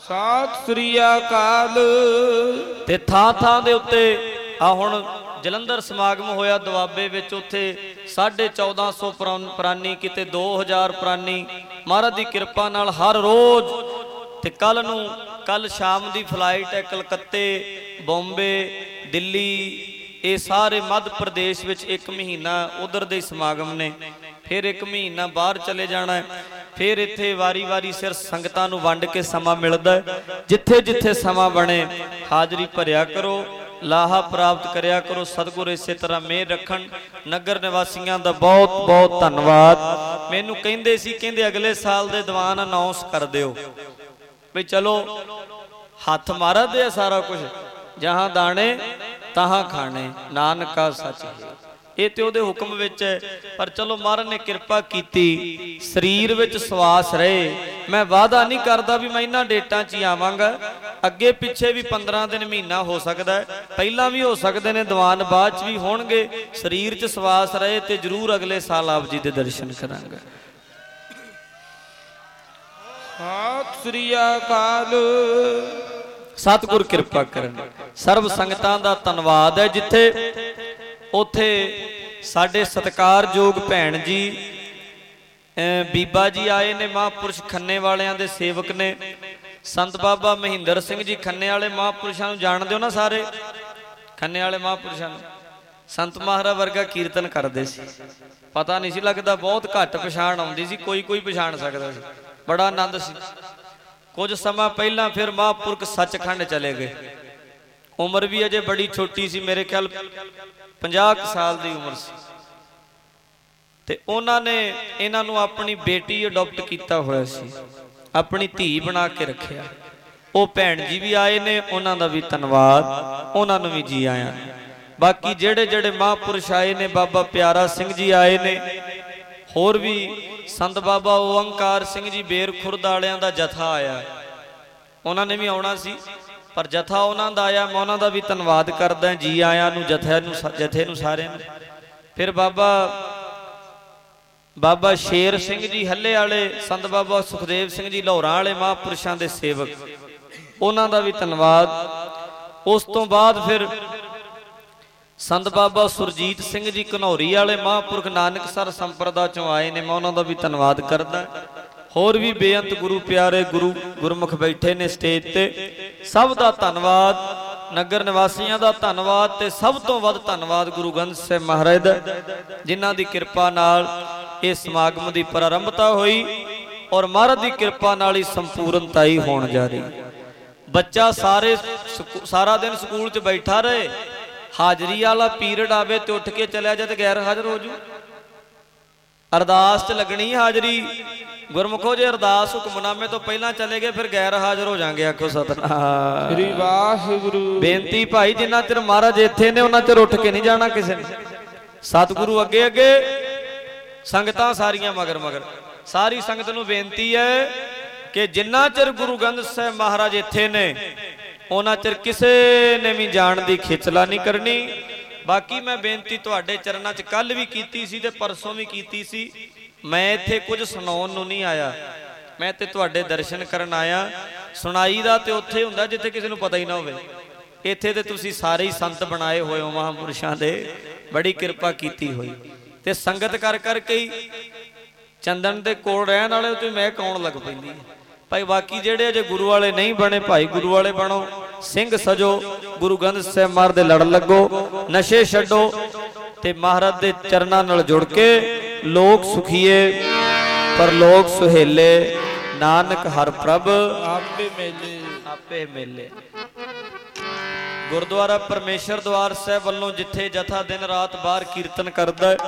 ਸਤਿ ਸ੍ਰੀ ਅਕਾਲ। ਤੇ ਥਾਂ ਥਾਂ ਦੇ ਉੱਤੇ ਆ ਹੁਣ ਜਲੰਧਰ ਸਮਾਗਮ ਹੋਇਆ ਦੁਆਬੇ ਵਿੱਚ, ਉੱਥੇ ਸਾਢੇ ਚੌਦਾਂ ਸੌ ਪ੍ਰਾਨੀ, ਕਿਤੇ ਦੋ ਹਜ਼ਾਰ ਪ੍ਰਾਨੀ ਮਹਾਰਾਜ ਦੀ ਕਿਰਪਾ ਨਾਲ ਹਰ ਰੋਜ਼। ਤੇ ਕੱਲ ਨੂੰ ਕੱਲ ਸ਼ਾਮ ਦੀ ਫਲਾਈਟ ਹੈ ਕਲਕੱਤੇ, ਬੰਬੇ, ਦਿੱਲੀ, ਇਹ ਸਾਰੇ ਮੱਧ ਪ੍ਰਦੇਸ਼ ਵਿੱਚ ਇੱਕ ਮਹੀਨਾ ਉਧਰ ਦੇ ਸਮਾਗਮ ਨੇ। ਫਿਰ ਇੱਕ ਮਹੀਨਾ ਬਾਹਰ ਚਲੇ ਜਾਣਾ ਹੈ। ਫਿਰ ਇੱਥੇ ਵਾਰੀ ਵਾਰੀ ਸਿਰ ਸੰਗਤਾਂ ਨੂੰ ਵੰਡ ਕੇ ਸਮਾਂ ਮਿਲਦਾ ਹੈ। ਜਿੱਥੇ ਜਿੱਥੇ ਸਮਾਂ ਬਣੇ ਹਾਜ਼ਰੀ ਭਰਿਆ ਕਰੋ, ਲਾਹਾ ਪ੍ਰਾਪਤ ਕਰਿਆ ਕਰੋ। ਸਤਿਗੁਰ ਇਸੇ ਤਰ੍ਹਾਂ ਮਿਹਰ ਰੱਖਣ। ਨਗਰ ਨਿਵਾਸੀਆਂ ਦਾ ਬਹੁਤ ਬਹੁਤ ਧੰਨਵਾਦ। ਮੈਨੂੰ ਕਹਿੰਦੇ ਸੀ, ਕਹਿੰਦੇ ਅਗਲੇ ਸਾਲ ਦੇ ਦੀਵਾਨ ਅਨਾਉਂਸ ਕਰ ਦਿਓ ਵੀ ਚਲੋ ਹੱਥ ਮਾਰਾ ਦੇ ਸਾਰਾ ਕੁਝ, ਜਹਾਂ ਦਾਣੇ ਤਹਾਂ ਖਾਣੇ, ਨਾਨਕਾ ਸੱਚ ਹੈ। ਇਹ ਤੇ ਉਹਦੇ ਹੁਕਮ ਵਿੱਚ ਹੈ। ਪਰ ਚਲੋ ਮਹਾਰਾਜ ਨੇ ਕਿਰਪਾ ਕੀਤੀ, ਸਰੀਰ ਵਿੱਚ ਸਵਾਸ ਰਹੇ। ਮੈਂ ਵਾਅਦਾ ਨਹੀਂ ਕਰਦਾ ਵੀ ਮੈਂ ਇਹਨਾਂ ਡੇਟਾਂ 'ਚ ਹੀ ਆਵਾਂਗਾ, ਅੱਗੇ ਪਿੱਛੇ ਵੀ ਪੰਦਰਾਂ ਦਿਨ ਮਹੀਨਾ ਹੋ ਸਕਦਾ ਹੈ, ਪਹਿਲਾਂ ਵੀ ਹੋ ਸਕਦੇ ਨੇ, ਦੀਵਾਨ ਬਾਅਦ 'ਚ ਵੀ ਹੋਣਗੇ। ਸਰੀਰ 'ਚ ਸਵਾਸ ਰਹੇ ਤੇ ਜ਼ਰੂਰ ਅਗਲੇ ਸਾਲ ਆਪ ਜੀ ਦੇ ਦਰਸ਼ਨ ਕਰਾਂਗਾ। ਸਤਿ ਸ੍ਰੀ ਅਕਾਲ। ਸਤਿਗੁਰ ਕਿਰਪਾ ਕਰਨ। ਸਰਬ ਸੰਗਤਾਂ ਦਾ ਧੰਨਵਾਦ ਹੈ। ਜਿੱਥੇ ਉੱਥੇ ਸਾਡੇ ਸਤਿਕਾਰਯੋਗ ਭੈਣ ਜੀ ਬੀਬਾ ਜੀ ਆਏ ਨੇ, ਮਹਾਂਪੁਰਸ਼ ਖੰਨੇ ਵਾਲਿਆਂ ਦੇ ਸੇਵਕ ਨੇ। ਸੰਤ ਬਾਬਾ ਮਹਿੰਦਰ ਸਿੰਘ ਜੀ ਖੰਨੇ ਵਾਲੇ ਮਹਾਂਪੁਰਸ਼ਾਂ ਨੂੰ ਜਾਣਦੇ ਹੋ ਨਾ ਸਾਰੇ, ਖੰਨੇ ਵਾਲੇ ਮਹਾਂਪੁਰਸ਼ਾਂ ਨੂੰ। ਸੰਤ ਮਹਾਰਾਜ ਵਰਗਾ ਕੀਰਤਨ ਕਰਦੇ ਸੀ, ਪਤਾ ਨਹੀਂ ਸੀ ਲੱਗਦਾ, ਬਹੁਤ ਘੱਟ ਪਛਾਣ ਆਉਂਦੀ ਸੀ, ਕੋਈ ਕੋਈ ਪਛਾਣ ਸਕਦਾ ਸੀ, ਬੜਾ ਆਨੰਦ ਸੀ। ਕੁਝ ਸਮਾਂ ਪਹਿਲਾਂ ਫਿਰ ਮਹਾਂਪੁਰਖ ਸੱਚਖੰਡ ਚਲੇ ਗਏ। ਉਮਰ ਵੀ ਅਜੇ ਬੜੀ ਛੋਟੀ ਸੀ, ਮੇਰੇ ਖਿਆਲ ਪੰਜਾਹ ਕੁ ਸਾਲ ਦੀ ਉਮਰ ਸੀ। ਤੇ ਉਹਨਾਂ ਨੇ ਇਹਨਾਂ ਨੂੰ ਆਪਣੀ ਬੇਟੀ ਅਡਾਪਟ ਕੀਤਾ ਹੋਇਆ ਸੀ, ਆਪਣੀ ਧੀ ਬਣਾ ਕੇ ਰੱਖਿਆ। ਉਹ ਭੈਣ ਜੀ ਵੀ ਆਏ ਨੇ, ਉਹਨਾਂ ਦਾ ਵੀ ਧੰਨਵਾਦ, ਉਹਨਾਂ ਨੂੰ ਵੀ ਜੀ ਆਇਆਂ। ਬਾਕੀ ਜਿਹੜੇ ਜਿਹੜੇ ਮਹਾਂਪੁਰਸ਼ ਆਏ ਨੇ, ਬਾਬਾ ਪਿਆਰਾ ਸਿੰਘ ਜੀ ਆਏ ਨੇ, ਹੋਰ ਵੀ ਸੰਤ ਬਾਬਾ ਓੰਕਾਰ ਸਿੰਘ ਜੀ ਬੇਰ ਖੁਰਦ ਵਾਲਿਆਂ ਦਾ ਜਥਾ ਆਇਆ, ਉਹਨਾਂ ਨੇ ਵੀ ਆਉਣਾ ਸੀ, ਪਰ ਜਥਾ ਉਹਨਾਂ ਦਾ ਆਇਆ। ਮੈਂ ਉਹਨਾਂ ਦਾ ਵੀ ਧੰਨਵਾਦ ਕਰਦਾ, ਜੀ ਆਇਆਂ ਨੂੰ, ਜਥੇ ਨੂੰ, ਜਥੇ ਨੂੰ, ਸਾਰਿਆਂ ਨੂੰ। ਫਿਰ ਬਾਬਾ ਬਾਬਾ ਸ਼ੇਰ ਸਿੰਘ ਜੀ ਹੱਲੇ ਵਾਲੇ, ਸੰਤ ਬਾਬਾ ਸੁਖਦੇਵ ਸਿੰਘ ਜੀ ਲਾਹੌਰਾਂ ਵਾਲੇ ਮਹਾਂਪੁਰਸ਼ਾਂ ਦੇ ਸੇਵਕ, ਉਹਨਾਂ ਦਾ ਵੀ ਧੰਨਵਾਦ। ਉਸ ਤੋਂ ਬਾਅਦ ਫਿਰ ਸੰਤ ਬਾਬਾ ਸੁਰਜੀਤ ਸਿੰਘ ਜੀ ਘਨੌਰੀ ਵਾਲੇ ਮਹਾਂਪੁਰਖ ਨਾਨਕਸਰ ਸੰਪਰਦਾ ਚੋਂ ਆਏ ਨੇ, ਮੈਂ ਉਹਨਾਂ ਦਾ ਵੀ ਧੰਨਵਾਦ ਕਰਦਾ। ਹੋਰ ਵੀ ਬੇਅੰਤ ਗੁਰੂ ਪਿਆਰੇ ਗੁਰੂ ਗੁਰਮੁਖ ਬੈਠੇ ਨੇ ਸਟੇਜ ਤੇ, ਸਭ ਦਾ ਧੰਨਵਾਦ। ਨਗਰ ਨਿਵਾਸੀਆਂ ਦਾ ਧੰਨਵਾਦ, ਤੇ ਸਭ ਤੋਂ ਵੱਧ ਧੰਨਵਾਦ ਗੁਰੂ ਗ੍ਰੰਥ ਸਾਹਿਬ ਮਹਾਰਾਜ ਦਾ, ਜਿਨ੍ਹਾਂ ਦੀ ਕਿਰਪਾ ਨਾਲ ਇਹ ਸਮਾਗਮ ਦੀ ਪ੍ਰਾਰੰਭਤਾ ਹੋਈ ਔਰ ਮਹਾਰਾਜ ਦੀ ਕਿਰਪਾ ਨਾਲ ਹੀ ਸੰਪੂਰਨਤਾ ਹੀ ਹੋਣ ਜਾ ਰਹੀ। ਬੱਚਾ ਸਾਰੇ ਸਾਰਾ ਦਿਨ ਸਕੂਲ 'ਚ ਬੈਠਾ ਰਹੇ, ਹਾਜ਼ਰੀ ਵਾਲਾ ਪੀਰੀਅਡ ਆਵੇ ਤੇ ਉੱਠ ਕੇ ਚਲਿਆ ਜਾ ਤੇ ਗੈਰ ਹਾਜ਼ਰ ਹੋ ਜੂ। ਅਰਦਾਸ 'ਚ ਲੱਗਣੀ ਹਾਜ਼ਰੀ, ਗੁਰਮੁਖੋ ਜੇ ਅਰਦਾਸ ਹੁਕਮਨਾਮੇ ਤੋਂ ਪਹਿਲਾਂ ਚਲੇ ਗਏ ਫਿਰ ਗੈਰ ਹਾਜ਼ਰ ਹੋ ਜਾਣਗੇ। ਆਖੋ ਸਤਿਨਾਮ ਸ੍ਰੀ ਵਾਹਿਗੁਰੂ। ਬੇਨਤੀ ਭਾਈ, ਜਿੰਨਾ ਚਿਰ ਮਹਾਰਾਜ ਇੱਥੇ ਨੇ ਉਹਨਾਂ ਚਿਰ ਉੱਠ ਕੇ ਨਹੀਂ ਜਾਣਾ ਕਿਸੇ ਨੇ। ਸਤਿਗੁਰੂ ਅੱਗੇ ਅੱਗੇ, ਸੰਗਤਾਂ ਸਾਰੀਆਂ ਮਗਰ ਮਗਰ। ਸਾਰੀ ਸੰਗਤ ਨੂੰ ਬੇਨਤੀ ਹੈ ਕਿ ਜਿੰਨਾ ਚਿਰ ਗੁਰੂ ਗ੍ਰੰਥ ਸਾਹਿਬ ਮਹਾਰਾਜ ਇੱਥੇ ਨੇ, ਉਹਨਾਂ ਚਿਰ ਕਿਸੇ ਨੇ ਵੀ ਜਾਣ ਦੀ ਖਿਚਲਾ ਨਹੀਂ ਕਰਨੀ। ਬਾਕੀ ਮੈਂ ਬੇਨਤੀ ਤੁਹਾਡੇ ਚਰਨਾਂ 'ਚ ਕੱਲ ਵੀ ਕੀਤੀ ਸੀ ਤੇ ਪਰਸੋਂ ਵੀ ਕੀਤੀ ਸੀ, ਮੈਂ ਇੱਥੇ ਕੁਝ ਸੁਣਾਉਣ ਨੂੰ ਨਹੀਂ ਆਇਆ, ਮੈਂ ਤੇ ਤੁਹਾਡੇ ਦਰਸ਼ਨ ਕਰਨ ਆਇਆ। ਸੁਣਾਈ ਦਾ ਤੇ ਉੱਥੇ ਹੁੰਦਾ ਜਿੱਥੇ ਕਿਸੇ ਨੂੰ ਪਤਾ ਹੀ ਨਾ ਹੋਵੇ। ਇੱਥੇ ਤੇ ਤੁਸੀਂ ਸਾਰੇ ਹੀ ਸੰਤ ਬਣਾਏ ਹੋਏ ਹੋ ਮਹਾਂਪੁਰਸ਼ਾਂ ਦੇ, ਬੜੀ ਕਿਰਪਾ ਕੀਤੀ ਹੋਈ। ਤੇ ਸੰਗਤ ਕਰ ਕਰਕੇ ਹੀ ਚੰਦਨ ਦੇ ਕੋਲ ਰਹਿਣ ਵਾਲੇ ਤੇ ਮੈਂ ਕੌਣ ਲੱਗ ਪੈਂਦੀ ਭਾਈ। ਬਾਕੀ ਜਿਹੜੇ ਅਜੇ ਗੁਰੂ ਵਾਲੇ ਨਹੀਂ ਬਣੇ, ਭਾਈ ਗੁਰੂ ਵਾਲੇ ਬਣੋ, ਸਿੰਘ ਸਜੋ, ਗੁਰੂ ਗ੍ਰੰਥ ਸਾਹਿਬ ਮਹਾਰਾਜ ਦੇ ਲੜ ਲੱਗੋ, ਨਸ਼ੇ ਛੱਡੋ ਤੇ ਮਹਾਰਾਜ ਦੇ ਚਰਨਾਂ ਨਾਲ ਜੁੜ ਕੇ ਲੋਕ ਸੁਖੀਏ ਪਰ ਲੋਕ ਸੁਹੇਲੇ, ਨਾਨਕ ਹਰ ਪ੍ਰਭ ਆਪੇ ਮੇਲੇ ਆਪੇ ਮੇਲੇ। ਗੁਰਦੁਆਰਾ ਪਰਮੇਸ਼ਰ ਦਵਾਰ ਸਾਹਿਬ ਵੱਲੋਂ ਜਿੱਥੇ ਜਥਾ ਦਿਨ ਰਾਤ ਬਾਹਰ ਕੀਰਤਨ ਕਰਦਾ ਹੈ,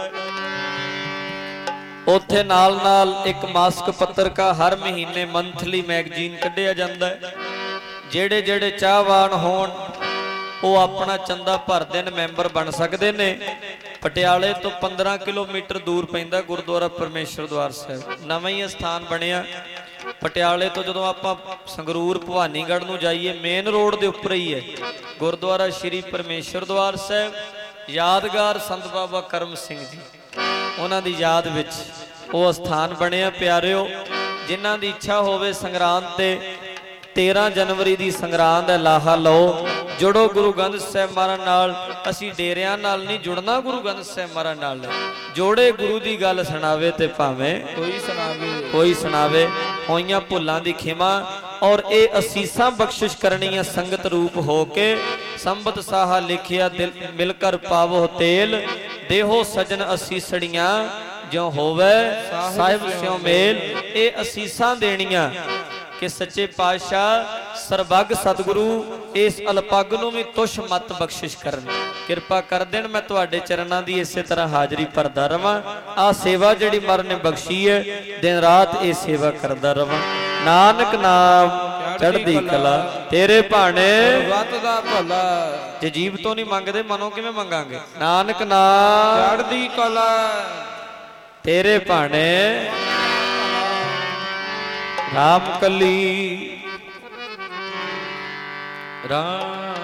ਉੱਥੇ ਨਾਲ ਨਾਲ ਇੱਕ ਮਾਸਿਕ ਪੱਤਰਕਾ ਹਰ ਮਹੀਨੇ ਮੰਥਲੀ ਮੈਗਜ਼ੀਨ ਕੱਢਿਆ ਜਾਂਦਾ ਹੈ। ਜਿਹੜੇ ਜਿਹੜੇ ਚਾਹਵਾਨ ਹੋਣ ਉਹ ਆਪਣਾ ਚੰਦਾ ਭਰਦੇ ਨੇ, ਮੈਂਬਰ ਬਣ ਸਕਦੇ ਨੇ। ਪਟਿਆਲੇ ਤੋਂ ਪੰਦਰਾਂ ਕਿਲੋਮੀਟਰ ਦੂਰ ਪੈਂਦਾ ਗੁਰਦੁਆਰਾ ਪਰਮੇਸ਼ਰ ਦਵਾਰ ਸਾਹਿਬ, ਨਵਾਂ ਹੀ ਸਥਾਨ ਬਣਿਆ। ਪਟਿਆਲੇ ਤੋਂ ਜਦੋਂ ਆਪਾਂ ਸੰਗਰੂਰ ਭਵਾਨੀਗੜ੍ਹ ਨੂੰ ਜਾਈਏ, ਮੇਨ ਰੋਡ ਦੇ ਉੱਪਰ ਹੀ ਹੈ ਗੁਰਦੁਆਰਾ ਸ਼੍ਰੀ ਪਰਮੇਸ਼ਰ ਦਵਾਰ ਸਾਹਿਬ। ਯਾਦਗਾਰ ਸੰਤ ਬਾਬਾ ਕਰਮ ਸਿੰਘ ਜੀ, ਉਹਨਾਂ ਦੀ ਯਾਦ ਵਿੱਚ ਉਹ ਸਥਾਨ ਬਣਿਆ। ਪਿਆਰਿਓ, ਜਿਨ੍ਹਾਂ ਦੀ ਇੱਛਾ ਹੋਵੇ ਸੰਗਰਾਂਦ ਤੇ तेरह जनवरी ਦੀ ਸੰਗਰਾਂਦ ਹੈ, ਲਾਹਾ ਲਓ, ਜੁੜੋ ਗੁਰੂ ਗ੍ਰੰਥ ਸਾਹਿਬ ਮਹਾਰਾਜ ਨਾਲ। ਅਸੀਂ ਡੇਰਿਆਂ ਨਾਲ ਨਹੀਂ ਜੁੜਨਾ, ਗੁਰੂ ਗ੍ਰੰਥ ਸਾਹਿਬ ਮਹਾਰਾਜ ਨਾਲ ਜੋੜੇ। ਗੁਰੂ ਦੀ ਗੱਲ ਸੁਣਾਵੇ ਤੇ ਭਾਵੇਂ ਕੋਈ ਸੁਣਾਵੇ, ਕੋਈ ਸੁਣਾਵੇ। ਹੋਈਆਂ ਭੁੱਲਾਂ ਦੀ ਖਿਮਾ ਔਰ ਇਹ ਅਸੀਸਾਂ ਬਖਸ਼ਿਸ਼ ਕਰਨੀਆਂ ਸੰਗਤ ਰੂਪ ਹੋ ਕੇ। ਸੰਬਤ ਸਾਹਾ ਲਿਖਿਆ ਦਿਲ ਮਿਲ ਕਰ ਪਾਵੋ ਤੇਲ, ਦੇਹੋ ਸਜਨ ਅਸੀਸੜੀਆਂ ਜਿਉ ਹੋਵੇ ਸਾਹਿਬ ਸਿਉ ਮੇਲ। ਇਹ ਅਸੀਸਾਂ ਦੇਣੀਆਂ ਕਿ ਸੱਚੇ ਪਾਤਸ਼ਾਹ ਸਰਬੱਗ ਸਤਿਗੁਰੂ ਇਸ ਅਲਪੱਗ ਨੂੰ ਵੀ ਤੁਸ਼ ਮਤ ਬਖਸ਼ਿਸ਼ ਕਰਨ, ਕਿਰਪਾ ਕਰ ਦੇਣ। ਮੈਂ ਤੁਹਾਡੇ ਚਰਨਾਂ ਦੀ ਇਸੇ ਤਰ੍ਹਾਂ ਹਾਜ਼ਰੀ ਭਰਦਾ ਰਵਾਂ। ਆ ਸੇਵਾ ਜਿਹੜੀ ਮਰ ਨੇ ਬਖਸ਼ੀ ਹੈ, ਦਿਨ ਰਾਤ ਇਹ ਸੇਵਾ ਕਰਦਾ ਰਵਾਂ। ਨਾਨਕ ਨਾਮ ਚੜ੍ਹਦੀ ਕਲਾ ਤੇਰੇ ਭਾਣੇ ਵਤ ਦਾ ਭਲਾ। ਜੇ ਜੀਵ ਤੋਂ ਨਹੀਂ ਮੰਗਦੇ ਮਨੋਂ ਕਿਵੇਂ ਮੰਗਾਂਗੇ? ਨਾਨਕ ਨਾਮ ਚੜ੍ਹਦੀ ਕਲਾ ਤੇਰੇ ਭਾਣੇ ਰਾਮ ਕਲੀ ਰਾਮ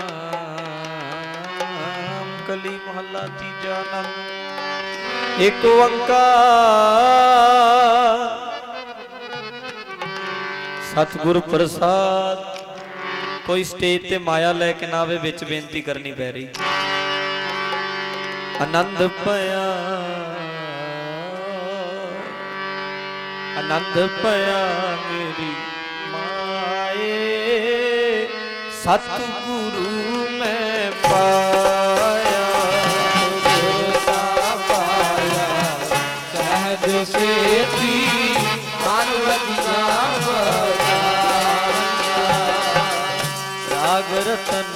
ਕਲੀ ਮਹੱਲਾ ਤੀਜਾ। ਨੰਦ ਇੱਕ ਓੰਕਾਰ ਸਤਿਗੁਰ ਪ੍ਰਸਾਦ। ਕੋਈ ਸਟੇਜ ਤੇ ਮਾਇਆ ਲੈ ਕੇ ਨਾ ਆਵੇ, ਵਿੱਚ ਬੇਨਤੀ ਕਰਨੀ ਪੈ ਰਹੀ। ਆਨੰਦ ਪਿਆ ਆਨੰਦ ਪਿਆ ਮੇਰੀ ਮਾਏ, ਸਤਿਗੁਰੂ ਮੈਂ ਪਾਇਆ। ਗੁਰ ਕਾ ਪਾਇਆ ਸਹਿਜ ਸੇਤੀ ਮਨ ਵਜੀਆਂ ਬਤਾਇਆ। ਰਾਗ ਰਤਨ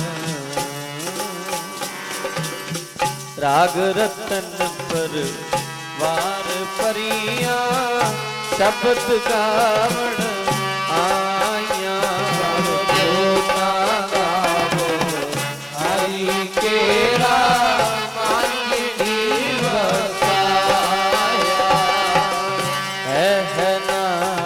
ਰਾਗ ਰਤਨ ਪਰ ਵਾਰ ਪਰੀਆਂ, ਸ਼ਬਦ ਗਾਵਣ ਆਈਆਂ। ਜੋਤਾ ਗਾਵੋ ਹਰੀ ਕੇਰਾ ਮਨ ਦੀ ਵਸਾਇਆ। ਹੈ ਨਾ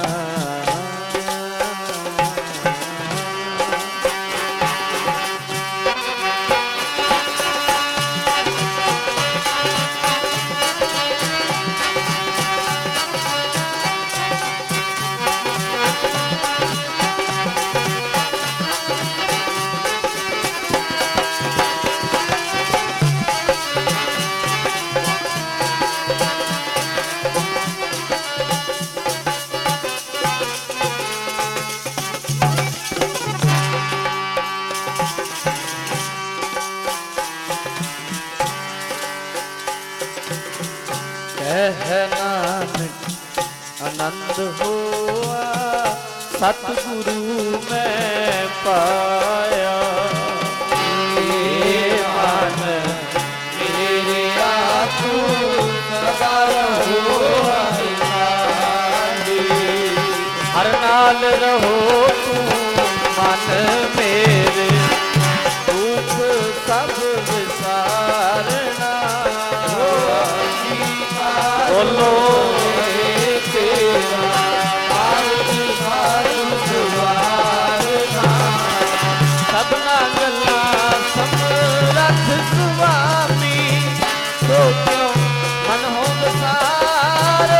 ਆਨੰਦ ਹੋਆ ਸਤਿਗੁਰੂ ਮੈਂ ਪਾਇਆ। ਏ ਮਨ ਮੇਰੇ ਆਤੂ ਸਦਾ ਰਹੋ ਹਰਿ ਨਾਲੇ। ਹਰ ਨਾਲ ਰਹੋ ਤੂੰ ਮਨ ਮੇਰੇ, ਦੁੱਖ ਸਭ ਵਿਸਾਰਨਾ। ਬੋਲੋ ਸਭਨਾ ਗੱਲਾਂ ਸਮਰੱਥ ਸੁਆਮੀ, ਸੋ ਕਿਉ ਮਨ ਹੋ ਵਿਸਾਰੇ।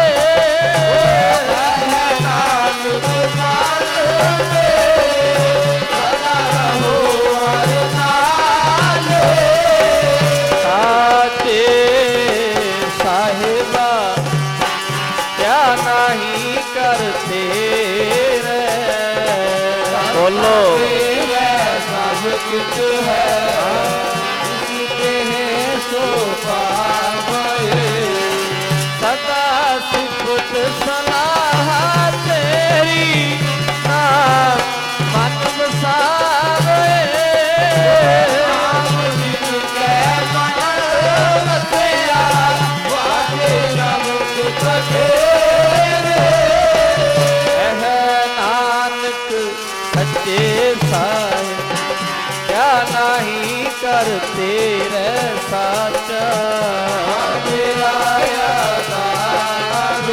ਨਾਨਕ ਮਨ ਮੇ ਸਦਾ ਰਹੋ ਹਰਿ ਨਾਲੇ। ਸਾਚੇ ਸਾਹਿਬਾ ਕਿਆ ਨਹੀਂ ਕਰਤੇ ਰੇ। ਬੋਲੋ ਕਿਛ ਹੈ ਜਿਸਕੇ ਸੋ ਪਾਵੇ। ਸਦਾ ਸਿਫਤ ਸਲਾਹ ਤੇਰੀ ਨਾਮ ਮਨ ਵਸਾਵੇ। ਨਾਮ ਜਿਨ ਕੈ ਮਨ ਵਸਿਆ, ਵਾਜੇ ਰਬ ਬਥੇਰੇ। ਇਹ ਨਾਨਕ ਸੱਚੇ ਸਾਹਿਬ ਕਿਆ ਨਹੀਂ ਕਰਤੇ ਰਹਿ ਸਾਚਾ। ਮੇਰਾ ਆਧਾਰ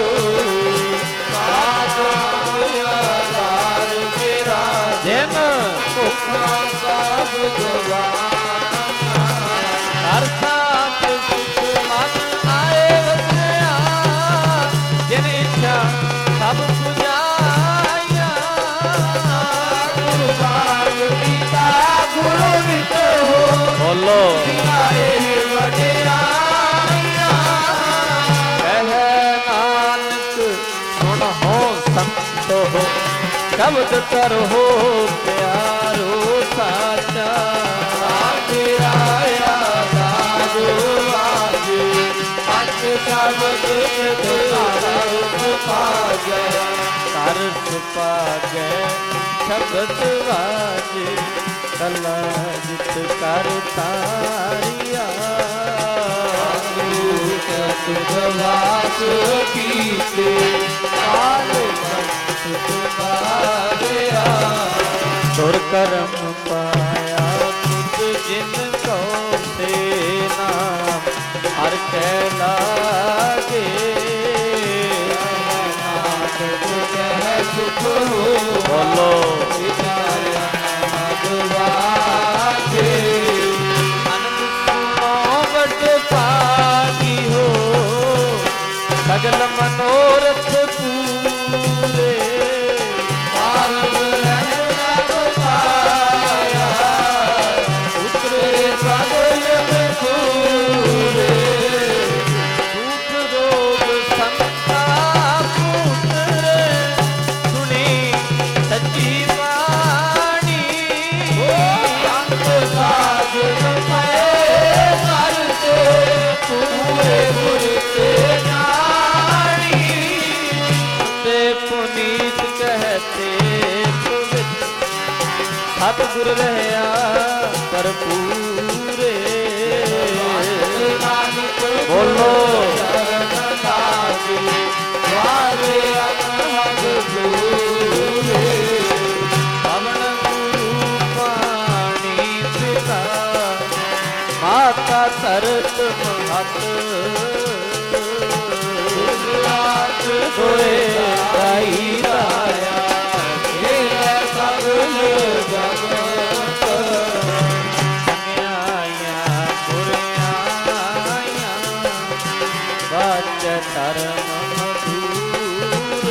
ਆਧਾਰ ਮੇਰਾ ਜਿਨ ਭੁੱਖਾਂ ਸਭ ਗਵਾਨਾ। ਹਰ ਸਾਥ ਸੁਖ ਮਨ ਆਏ ਵਸਿਆ, ਜਿਨ ਇੱਛਾ ਸਭ ਪੁਜਾਈਆਂ। ਬੋਲੋ ਆਏ ਵਡਿਆਈਆਂ ਕਹਿ ਨਾਨਕ ਸੁਣ ਹੋ ਸੰਤੋ ਸ਼ਬਦ ਕਰੋ ਪਿਆਰੋ ਸਾਚਾ ਤੇਰਾ ਆਦਾਬ ਵਾਜੇ ਅੱਜ ਸ਼ਬਦ ਤੁਮਾਰਾ ਸੁਭਾਗੈ ਕਰ ਸੁਭਾਗੈ ਸ਼ਬਦ ਵਾਜੇ ਕਲਾ ਜਿਤ ਕਰ ਤਾਰਿਆ ਤੁਧਵਾਸ ਕੀਤੇ ਕਾਲ ਬੰਤ ਤੁਮਾਰਿਆ ਤੁਰ ਕਰਮ ਪਾਇਆ ਤੁਧ ਜਿਨ ਕੋ ਸੇ ਨਾਮ ਹਰ ਕੈ ਲਾਗੇ ਨਾਨਕ ਕਹਿ ਸੁਖ ਬੋਲੋ ਵਿਚਾਰਿਆ ਮਦਵਾਜੇ ਅਨੰਦ ਸੁਨੋ ਵਡ ਭਾਗੀ ਹੋ ਸਗਲ ਮਨੋਰਥ ਪੂਰੇ ਪਾਰਬ ਰਹਿ ਪਾਇਆ ਉਤਰੇ ਸਗਲ ਸੂਰੇ ਝੂਠ ਰੋਗ ਸੰਤਾ ਪੁੱਤਰੇ ਸੁਣੀ ਸੱਚੀ ਬਾਣੀ ਅੰਤ ਸਾਧ ਸਪੇ ਕਰਤੇ ਪੂਰੇ ਗੁਰ ਤੇ ਜਾਣੀ ਤੇ ਪੁਨੀਤ ਕਹਤੇ ਪਵਿੱਤ ਸਤਿਗੁਰ ਰਹਿਆ ਭਰਪੂਰੇ ਨਾਨਕ ਬੋਲੋ ਚਰਨ ਲਾਗੇ ਵਾਰੇ ਅਨਹਦ ਦੂਰੇ ਪਵਨ ਗੁਰੂ ਪਾਣੀ ਪਿਤਾ ਮਾਤਾ ਧਰਤ ਮਹਤ ਰਾਤ ਦੋਏ ਦਾਈ ਰਾਇਆ ਇਹ ਸਗਲ ਜਗਤ ਸੰਗਿਆਈਆਂ ਗੁਰਿਆਈਆਂ ਵਾਚ ਧਰਮ ਮਧੂਰ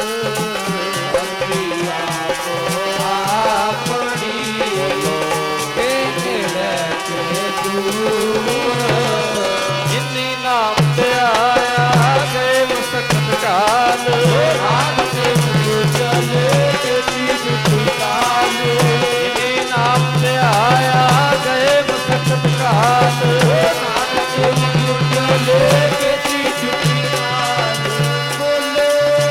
ਅੰਬੀਆ ਕੋ ਆਪਣੀ ਕੇ ਲੈ ਕੇ ਦੂਰ ਜਿਨੀ ਨਾਮ ਤੇ ਆਇਆ ਗਏ ਮੁਸਕਤ ਕਾਲ ਨਾਨਕ ਗੁਰੂ ਚਲੇ ਤੀਜ ਕਾਲ ਜਿਨੀ ਨਾਮ ਤੇ ਆਇਆ ਗਏ ਮੁਸਕਤ ਕਾਲ ਨਾਨਕ ਗੁਰੂ ਚਲੇ ਤੀਜ ਕਾਲ ਬੋਲੇ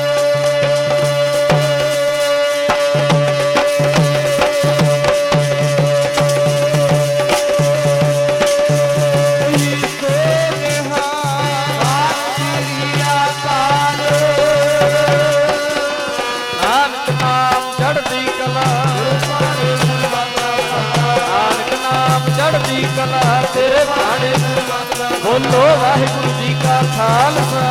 ਨਾਨਕ ਨਾਮ ਚੜ੍ਹਦੀ ਕਲਾ ਨਾਨਕ ਨਾਮ ਚੜ੍ਹਦੀ ਕਲਾ ਤੇਰੇ ਬਾਣੇ ਬੋਲੋ ਵਾਹਿਗੁਰੂ ਜੀ ਕਾ ਖਾਲਸਾ